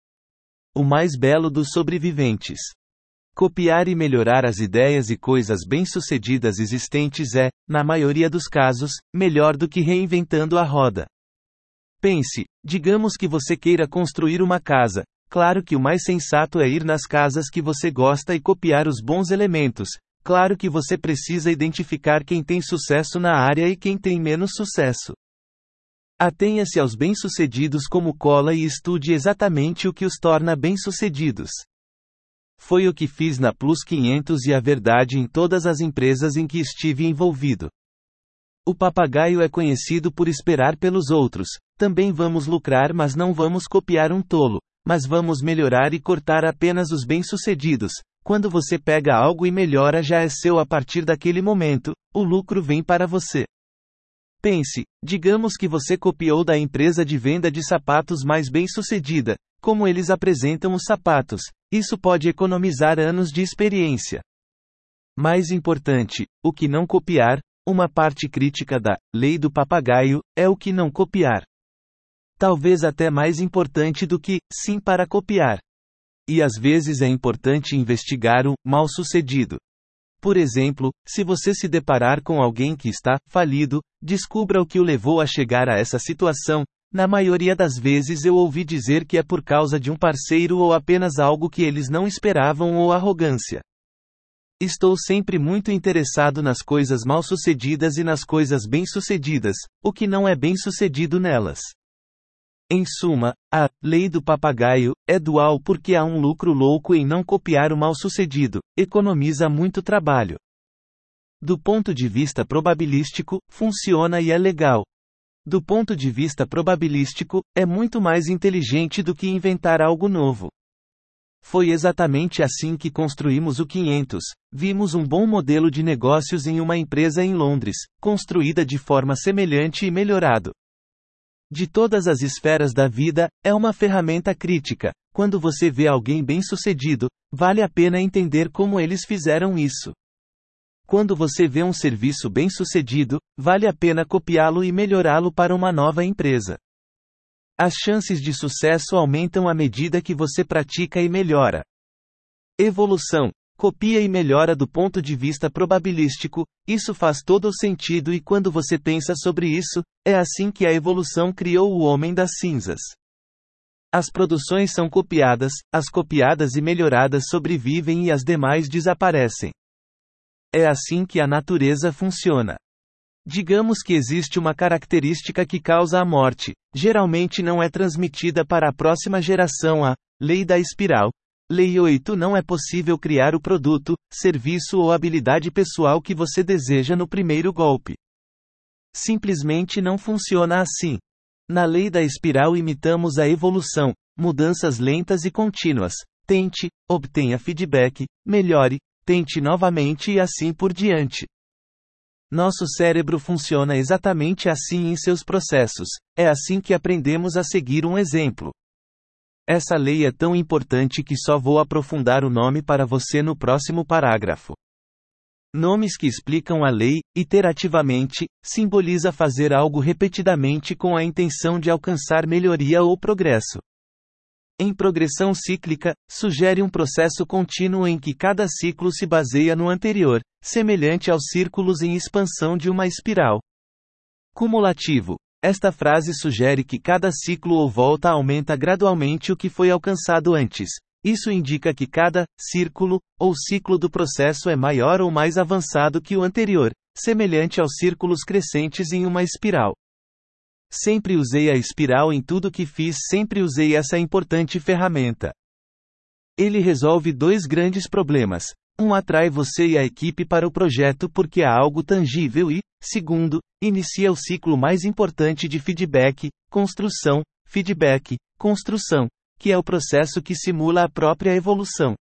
O mais belo dos sobreviventes. Copiar e melhorar as ideias e coisas bem-sucedidas existentes é, na maioria dos casos, melhor do que reinventando a roda. Pense, digamos que você queira construir uma casa. Claro que o mais sensato é ir nas casas que você gosta e copiar os bons elementos. Claro que você precisa identificar quem tem sucesso na área e quem tem menos sucesso. Atenha-se aos bem-sucedidos como cola e estude exatamente o que os torna bem-sucedidos. Foi o que fiz na Plus 500 e a verdade em todas as empresas em que estive envolvido. O papagaio é conhecido por esperar pelos outros. Também vamos lucrar, mas não vamos copiar um tolo, mas vamos melhorar e cortar apenas os bem-sucedidos. Quando você pega algo e melhora, já é seu a partir daquele momento, o lucro vem para você. Pense, digamos que você copiou da empresa de venda de sapatos mais bem-sucedida, como eles apresentam os sapatos. Isso pode economizar anos de experiência. Mais importante, o que não copiar, uma parte crítica da lei do papagaio, é o que não copiar. Talvez até mais importante do que, sim, para copiar. E às vezes é importante investigar o mal-sucedido. Por exemplo, se você se deparar com alguém que está falido, descubra o que o levou a chegar a essa situação. Na maioria das vezes eu ouvi dizer que é por causa de um parceiro ou apenas algo que eles não esperavam ou arrogância. Estou sempre muito interessado nas coisas mal-sucedidas e nas coisas bem-sucedidas, o que não é bem-sucedido nelas. Em suma, a lei do papagaio é dual porque há um lucro louco em não copiar o mal-sucedido, economiza muito trabalho. Do ponto de vista probabilístico, funciona e é legal. Do ponto de vista probabilístico, é muito mais inteligente do que inventar algo novo. Foi exatamente assim que construímos o 500. Vimos um bom modelo de negócios em uma empresa em Londres, construída de forma semelhante e melhorado. De todas as esferas da vida, é uma ferramenta crítica. Quando você vê alguém bem-sucedido, vale a pena entender como eles fizeram isso. Quando você vê um serviço bem-sucedido, vale a pena copiá-lo e melhorá-lo para uma nova empresa. As chances de sucesso aumentam à medida que você pratica e melhora. Evolução. Copia e melhora do ponto de vista probabilístico, isso faz todo o sentido e quando você pensa sobre isso, é assim que a evolução criou o homem das cinzas. As produções são copiadas, as copiadas e melhoradas sobrevivem e as demais desaparecem. É assim que a natureza funciona. Digamos que existe uma característica que causa a morte, geralmente não é transmitida para a próxima geração, a lei da espiral. Lei 8. Não é possível criar o produto, serviço ou habilidade pessoal que você deseja no primeiro golpe. Simplesmente não funciona assim. Na lei da espiral imitamos a evolução, mudanças lentas e contínuas. Tente, obtenha feedback, melhore, tente novamente e assim por diante. Nosso cérebro funciona exatamente assim em seus processos, é assim que aprendemos a seguir um exemplo. Essa lei é tão importante que só vou aprofundar o nome para você no próximo parágrafo. Nomes que explicam a lei, iterativamente, simboliza fazer algo repetidamente com a intenção de alcançar melhoria ou progresso. Em progressão cíclica, sugere um processo contínuo em que cada ciclo se baseia no anterior, semelhante aos círculos em expansão de uma espiral. Cumulativo. Esta frase sugere que cada ciclo ou volta aumenta gradualmente o que foi alcançado antes. Isso indica que cada círculo ou ciclo do processo é maior ou mais avançado que o anterior, semelhante aos círculos crescentes em uma espiral. Sempre usei a espiral em tudo que fiz, sempre usei essa importante ferramenta. Ele resolve dois grandes problemas. Um, atrai você e a equipe para o projeto porque há algo tangível e, segundo, inicia o ciclo mais importante de feedback, construção, que é o processo que simula a própria evolução.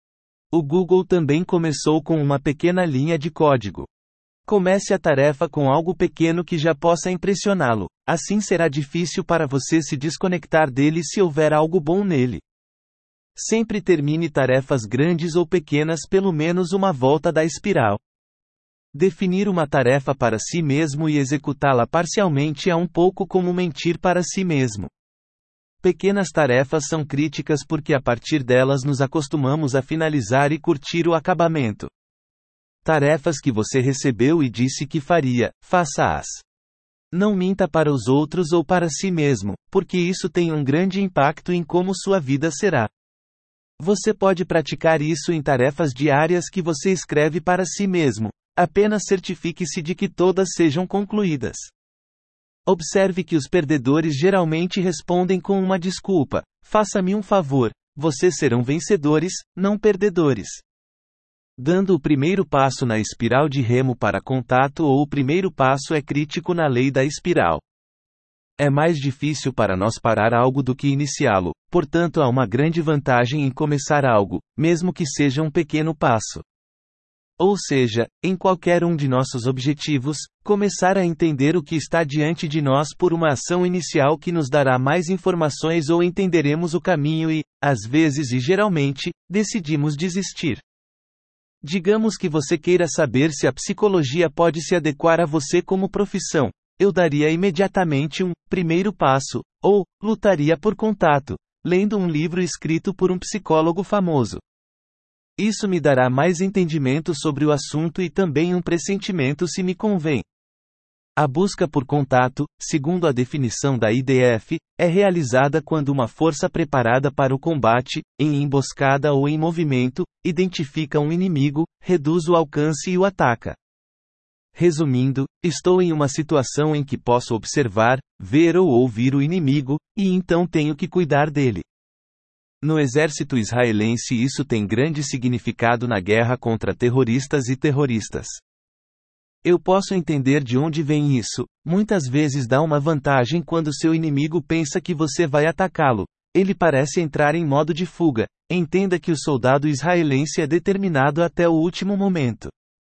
O Google também começou com uma pequena linha de código. Comece a tarefa com algo pequeno que já possa impressioná-lo, assim será difícil para você se desconectar dele se houver algo bom nele. Sempre termine tarefas grandes ou pequenas pelo menos uma volta da espiral. Definir uma tarefa para si mesmo e executá-la parcialmente é um pouco como mentir para si mesmo. Pequenas tarefas são críticas porque a partir delas nos acostumamos a finalizar e curtir o acabamento. Tarefas que você recebeu e disse que faria, faça-as. Não minta para os outros ou para si mesmo, porque isso tem um grande impacto em como sua vida será. Você pode praticar isso em tarefas diárias que você escreve para si mesmo. Apenas certifique-se de que todas sejam concluídas. Observe que os perdedores geralmente respondem com uma desculpa. Faça-me um favor. Vocês serão vencedores, não perdedores. Dando o primeiro passo na espiral de remo para contato ou o primeiro passo é crítico na lei da espiral. É mais difícil para nós parar algo do que iniciá-lo, portanto há uma grande vantagem em começar algo, mesmo que seja um pequeno passo. Ou seja, em qualquer um de nossos objetivos, começar a entender o que está diante de nós por uma ação inicial que nos dará mais informações ou entenderemos o caminho e, às vezes e geralmente, decidimos desistir. Digamos que você queira saber se a psicologia pode se adequar a você como profissão. Eu daria imediatamente um primeiro passo, ou lutaria por contato, lendo um livro escrito por um psicólogo famoso. Isso me dará mais entendimento sobre o assunto e também um pressentimento se me convém. A busca por contato, segundo a definição da IDF, é realizada quando uma força preparada para o combate, em emboscada ou em movimento, identifica um inimigo, reduz o alcance e o ataca. Resumindo, estou em uma situação em que posso observar, ver ou ouvir o inimigo, e então tenho que cuidar dele. No exército israelense isso tem grande significado na guerra contra terroristas e terroristas. Eu posso entender de onde vem isso, muitas vezes dá uma vantagem quando seu inimigo pensa que você vai atacá-lo. Ele parece entrar em modo de fuga. Entenda que o soldado israelense é determinado até o último momento.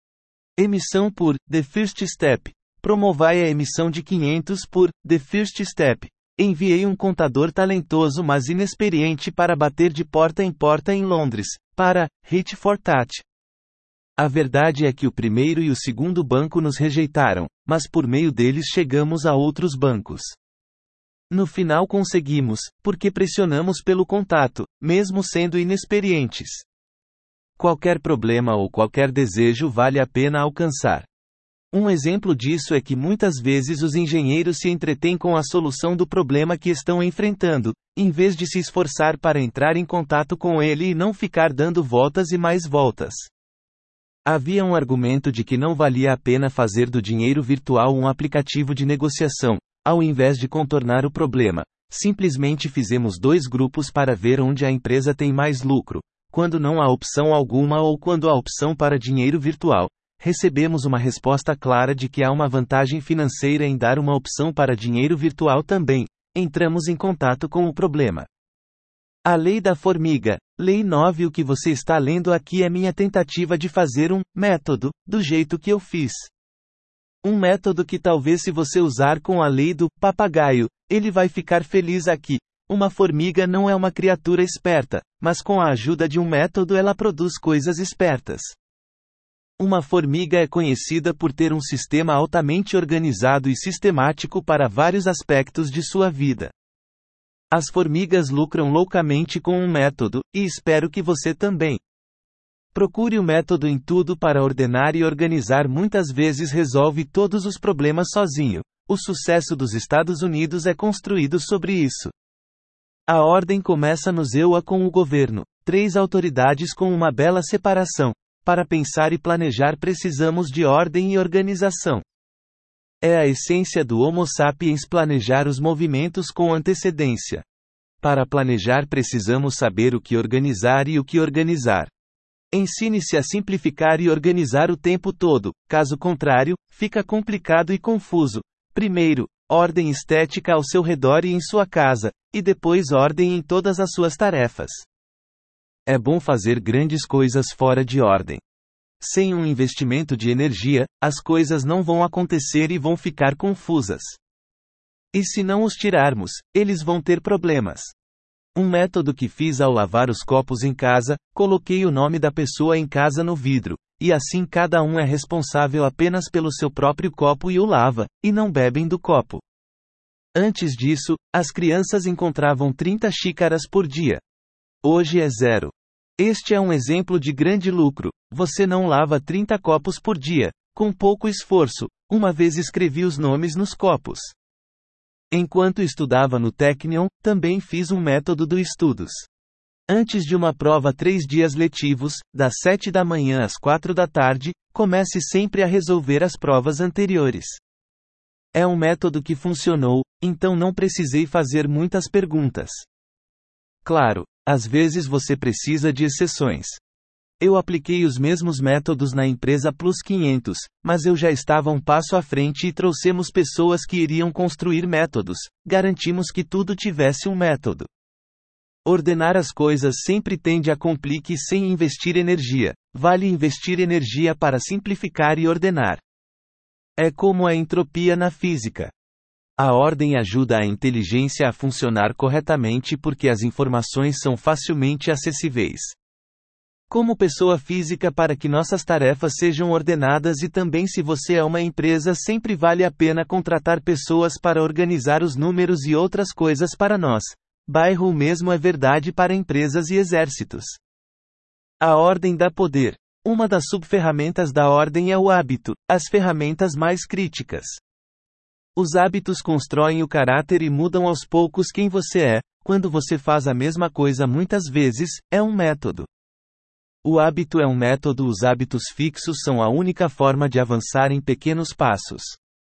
Emissão por The First Step. Promovai a emissão de 500 por The First Step. Enviei um contador talentoso mas inexperiente para bater de porta em Londres, para Hit for Touch. A verdade é que o primeiro e o segundo banco nos rejeitaram, mas por meio deles chegamos a outros bancos. No final conseguimos, porque pressionamos pelo contato, mesmo sendo inexperientes. Qualquer problema ou qualquer desejo vale a pena alcançar. Um exemplo disso é que muitas vezes os engenheiros se entretêm com a solução do problema que estão enfrentando, em vez de se esforçar para entrar em contato com ele e não ficar dando voltas e mais voltas. Havia um argumento de que não valia a pena fazer do dinheiro virtual um aplicativo de negociação, ao invés de contornar o problema. Simplesmente fizemos 2 grupos para ver onde a empresa tem mais lucro. Quando não há opção alguma ou quando há opção para dinheiro virtual, recebemos uma resposta clara de que há uma vantagem financeira em dar uma opção para dinheiro virtual também. Entramos em contato com o problema. A lei da formiga, lei 9. O que você está lendo aqui é minha tentativa de fazer um método, do jeito que eu fiz. Um método que talvez se você usar com a lei do papagaio, ele vai ficar feliz aqui. Uma formiga não é uma criatura esperta, mas com a ajuda de um método ela produz coisas espertas. Uma formiga é conhecida por ter um sistema altamente organizado e sistemático para vários aspectos de sua vida. As formigas lucram loucamente com um método, e espero que você também. Procure o método em tudo para ordenar e organizar. Muitas vezes resolve todos os problemas sozinho. O sucesso dos Estados Unidos é construído sobre isso. A ordem começa no EUA com o governo. 3 autoridades com uma bela separação. Para pensar e planejar precisamos de ordem e organização. É a essência do Homo sapiens planejar os movimentos com antecedência. Para planejar precisamos saber o que organizar e o que organizar. Ensine-se a simplificar e organizar o tempo todo, caso contrário, fica complicado e confuso. Primeiro, ordem estética ao seu redor e em sua casa, e depois ordem em todas as suas tarefas. É bom fazer grandes coisas fora de ordem. Sem um investimento de energia, as coisas não vão acontecer e vão ficar confusas. E se não os tirarmos, eles vão ter problemas. Um método que fiz ao lavar os copos em casa, coloquei o nome da pessoa em casa no vidro, e assim cada um é responsável apenas pelo seu próprio copo e o lava, e não bebem do copo. Antes disso, as crianças encontravam 30 xícaras por dia. Hoje é 0. Este é um exemplo de grande lucro. Você não lava 30 copos por dia, com pouco esforço. Uma vez escrevi os nomes nos copos. Enquanto estudava no Technion, também fiz um método do estudos. Antes de uma prova 3 dias letivos, das 7 da manhã às 4 da tarde, comece sempre a resolver as provas anteriores. É um método que funcionou, então não precisei fazer muitas perguntas. Claro, às vezes você precisa de exceções. Eu apliquei os mesmos métodos na empresa Plus 500, mas eu já estava um passo à frente e trouxemos pessoas que iriam construir métodos. Garantimos que tudo tivesse um método. Ordenar as coisas sempre tende a complicar sem investir energia. Vale investir energia para simplificar e ordenar. É como a entropia na física. A ordem ajuda a inteligência a funcionar corretamente porque as informações são facilmente acessíveis. Como pessoa física, para que nossas tarefas sejam ordenadas, e também se você é uma empresa, sempre vale a pena contratar pessoas para organizar os números e outras coisas para nós. Bairro o mesmo é verdade para empresas e exércitos. A ordem dá poder. Uma das subferramentas da ordem é o hábito, as ferramentas mais críticas. Os hábitos constroem o caráter e mudam aos poucos quem você é. Quando você faz a mesma coisa muitas vezes, é um método. O hábito é um método. Os hábitos fixos são a única forma de avançar em pequenos passos.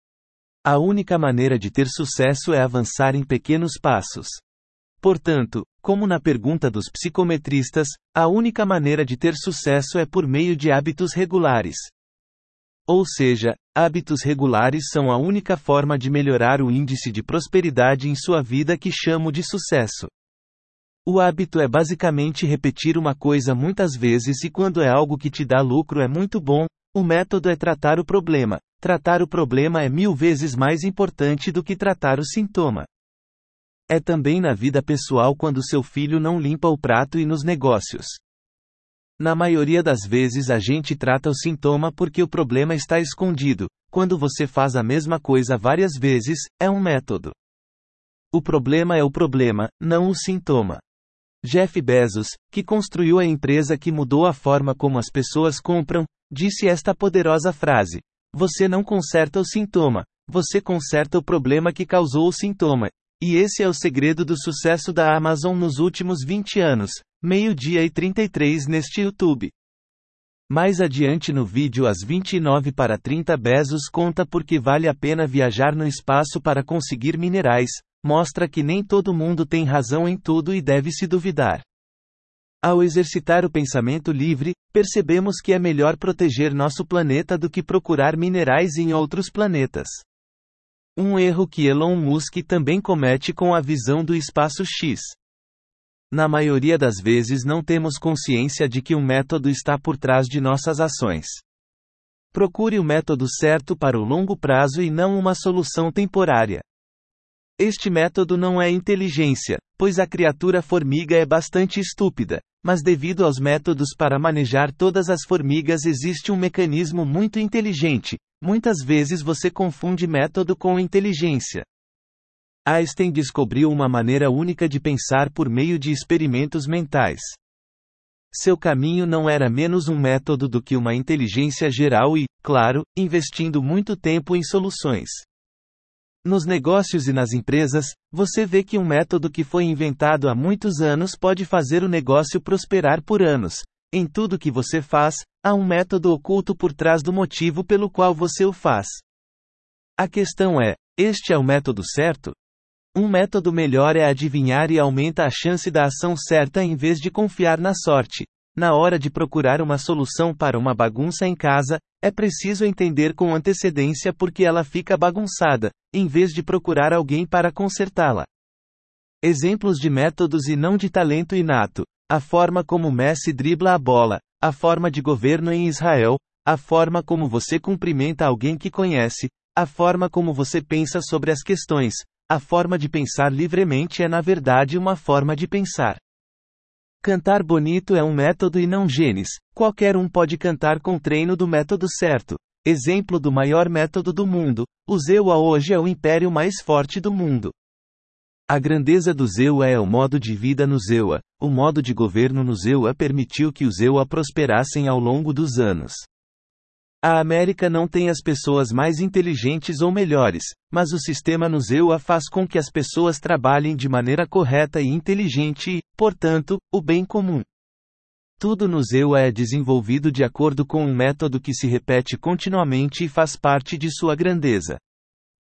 A única maneira de ter sucesso é avançar em pequenos passos. Portanto, como na pergunta dos psicometristas, a única maneira de ter sucesso é por meio de hábitos regulares. Ou seja, hábitos regulares são a única forma de melhorar o índice de prosperidade em sua vida que chamo de sucesso. O hábito é basicamente repetir uma coisa muitas vezes, e quando é algo que te dá lucro é muito bom. O método é tratar o problema. Tratar o problema é 1000 vezes mais importante do que tratar o sintoma. É também na vida pessoal quando seu filho não limpa o prato e nos negócios. Na maioria das vezes a gente trata o sintoma porque o problema está escondido. Quando você faz a mesma coisa várias vezes, é um método. O problema é o problema, não o sintoma. Jeff Bezos, que construiu a empresa que mudou a forma como as pessoas compram, disse esta poderosa frase: você não conserta o sintoma, você conserta o problema que causou o sintoma. E esse é o segredo do sucesso da Amazon nos últimos 20 anos. 12:33 neste YouTube. Mais adiante no vídeo às 29:30 Bezos conta por que vale a pena viajar no espaço para conseguir minerais, mostra que nem todo mundo tem razão em tudo e deve se duvidar. Ao exercitar o pensamento livre, percebemos que é melhor proteger nosso planeta do que procurar minerais em outros planetas. Um erro que Elon Musk também comete com a visão do espaço X. Na maioria das vezes não temos consciência de que um método está por trás de nossas ações. Procure o método certo para o longo prazo e não uma solução temporária. Este método não é inteligência, pois a criatura formiga é bastante estúpida, mas devido aos métodos para manejar todas as formigas existe um mecanismo muito inteligente. Muitas vezes você confunde método com inteligência. Einstein descobriu uma maneira única de pensar por meio de experimentos mentais. Seu caminho não era menos um método do que uma inteligência geral e, claro, investindo muito tempo em soluções. Nos negócios e nas empresas, você vê que um método que foi inventado há muitos anos pode fazer o negócio prosperar por anos. Em tudo que você faz, há um método oculto por trás do motivo pelo qual você o faz. A questão é: este é o método certo? Um método melhor é adivinhar e aumenta a chance da ação certa em vez de confiar na sorte. Na hora de procurar uma solução para uma bagunça em casa, é preciso entender com antecedência por que ela fica bagunçada, em vez de procurar alguém para consertá-la. Exemplos de métodos e não de talento inato: a forma como Messi dribla a bola, a forma de governo em Israel, a forma como você cumprimenta alguém que conhece, a forma como você pensa sobre as questões. A forma de pensar livremente é na verdade uma forma de pensar. Cantar bonito é um método e não genes. Qualquer um pode cantar com treino do método certo. Exemplo do maior método do mundo: o Zewa hoje é o império mais forte do mundo. A grandeza do Zewa é o modo de vida no Zewa. O modo de governo no Zewa permitiu que os Zewa prosperassem ao longo dos anos. A América não tem as pessoas mais inteligentes ou melhores, mas o sistema no Zewa faz com que as pessoas trabalhem de maneira correta e inteligente e, portanto, o bem comum. Tudo no Zewa é desenvolvido de acordo com um método que se repete continuamente e faz parte de sua grandeza.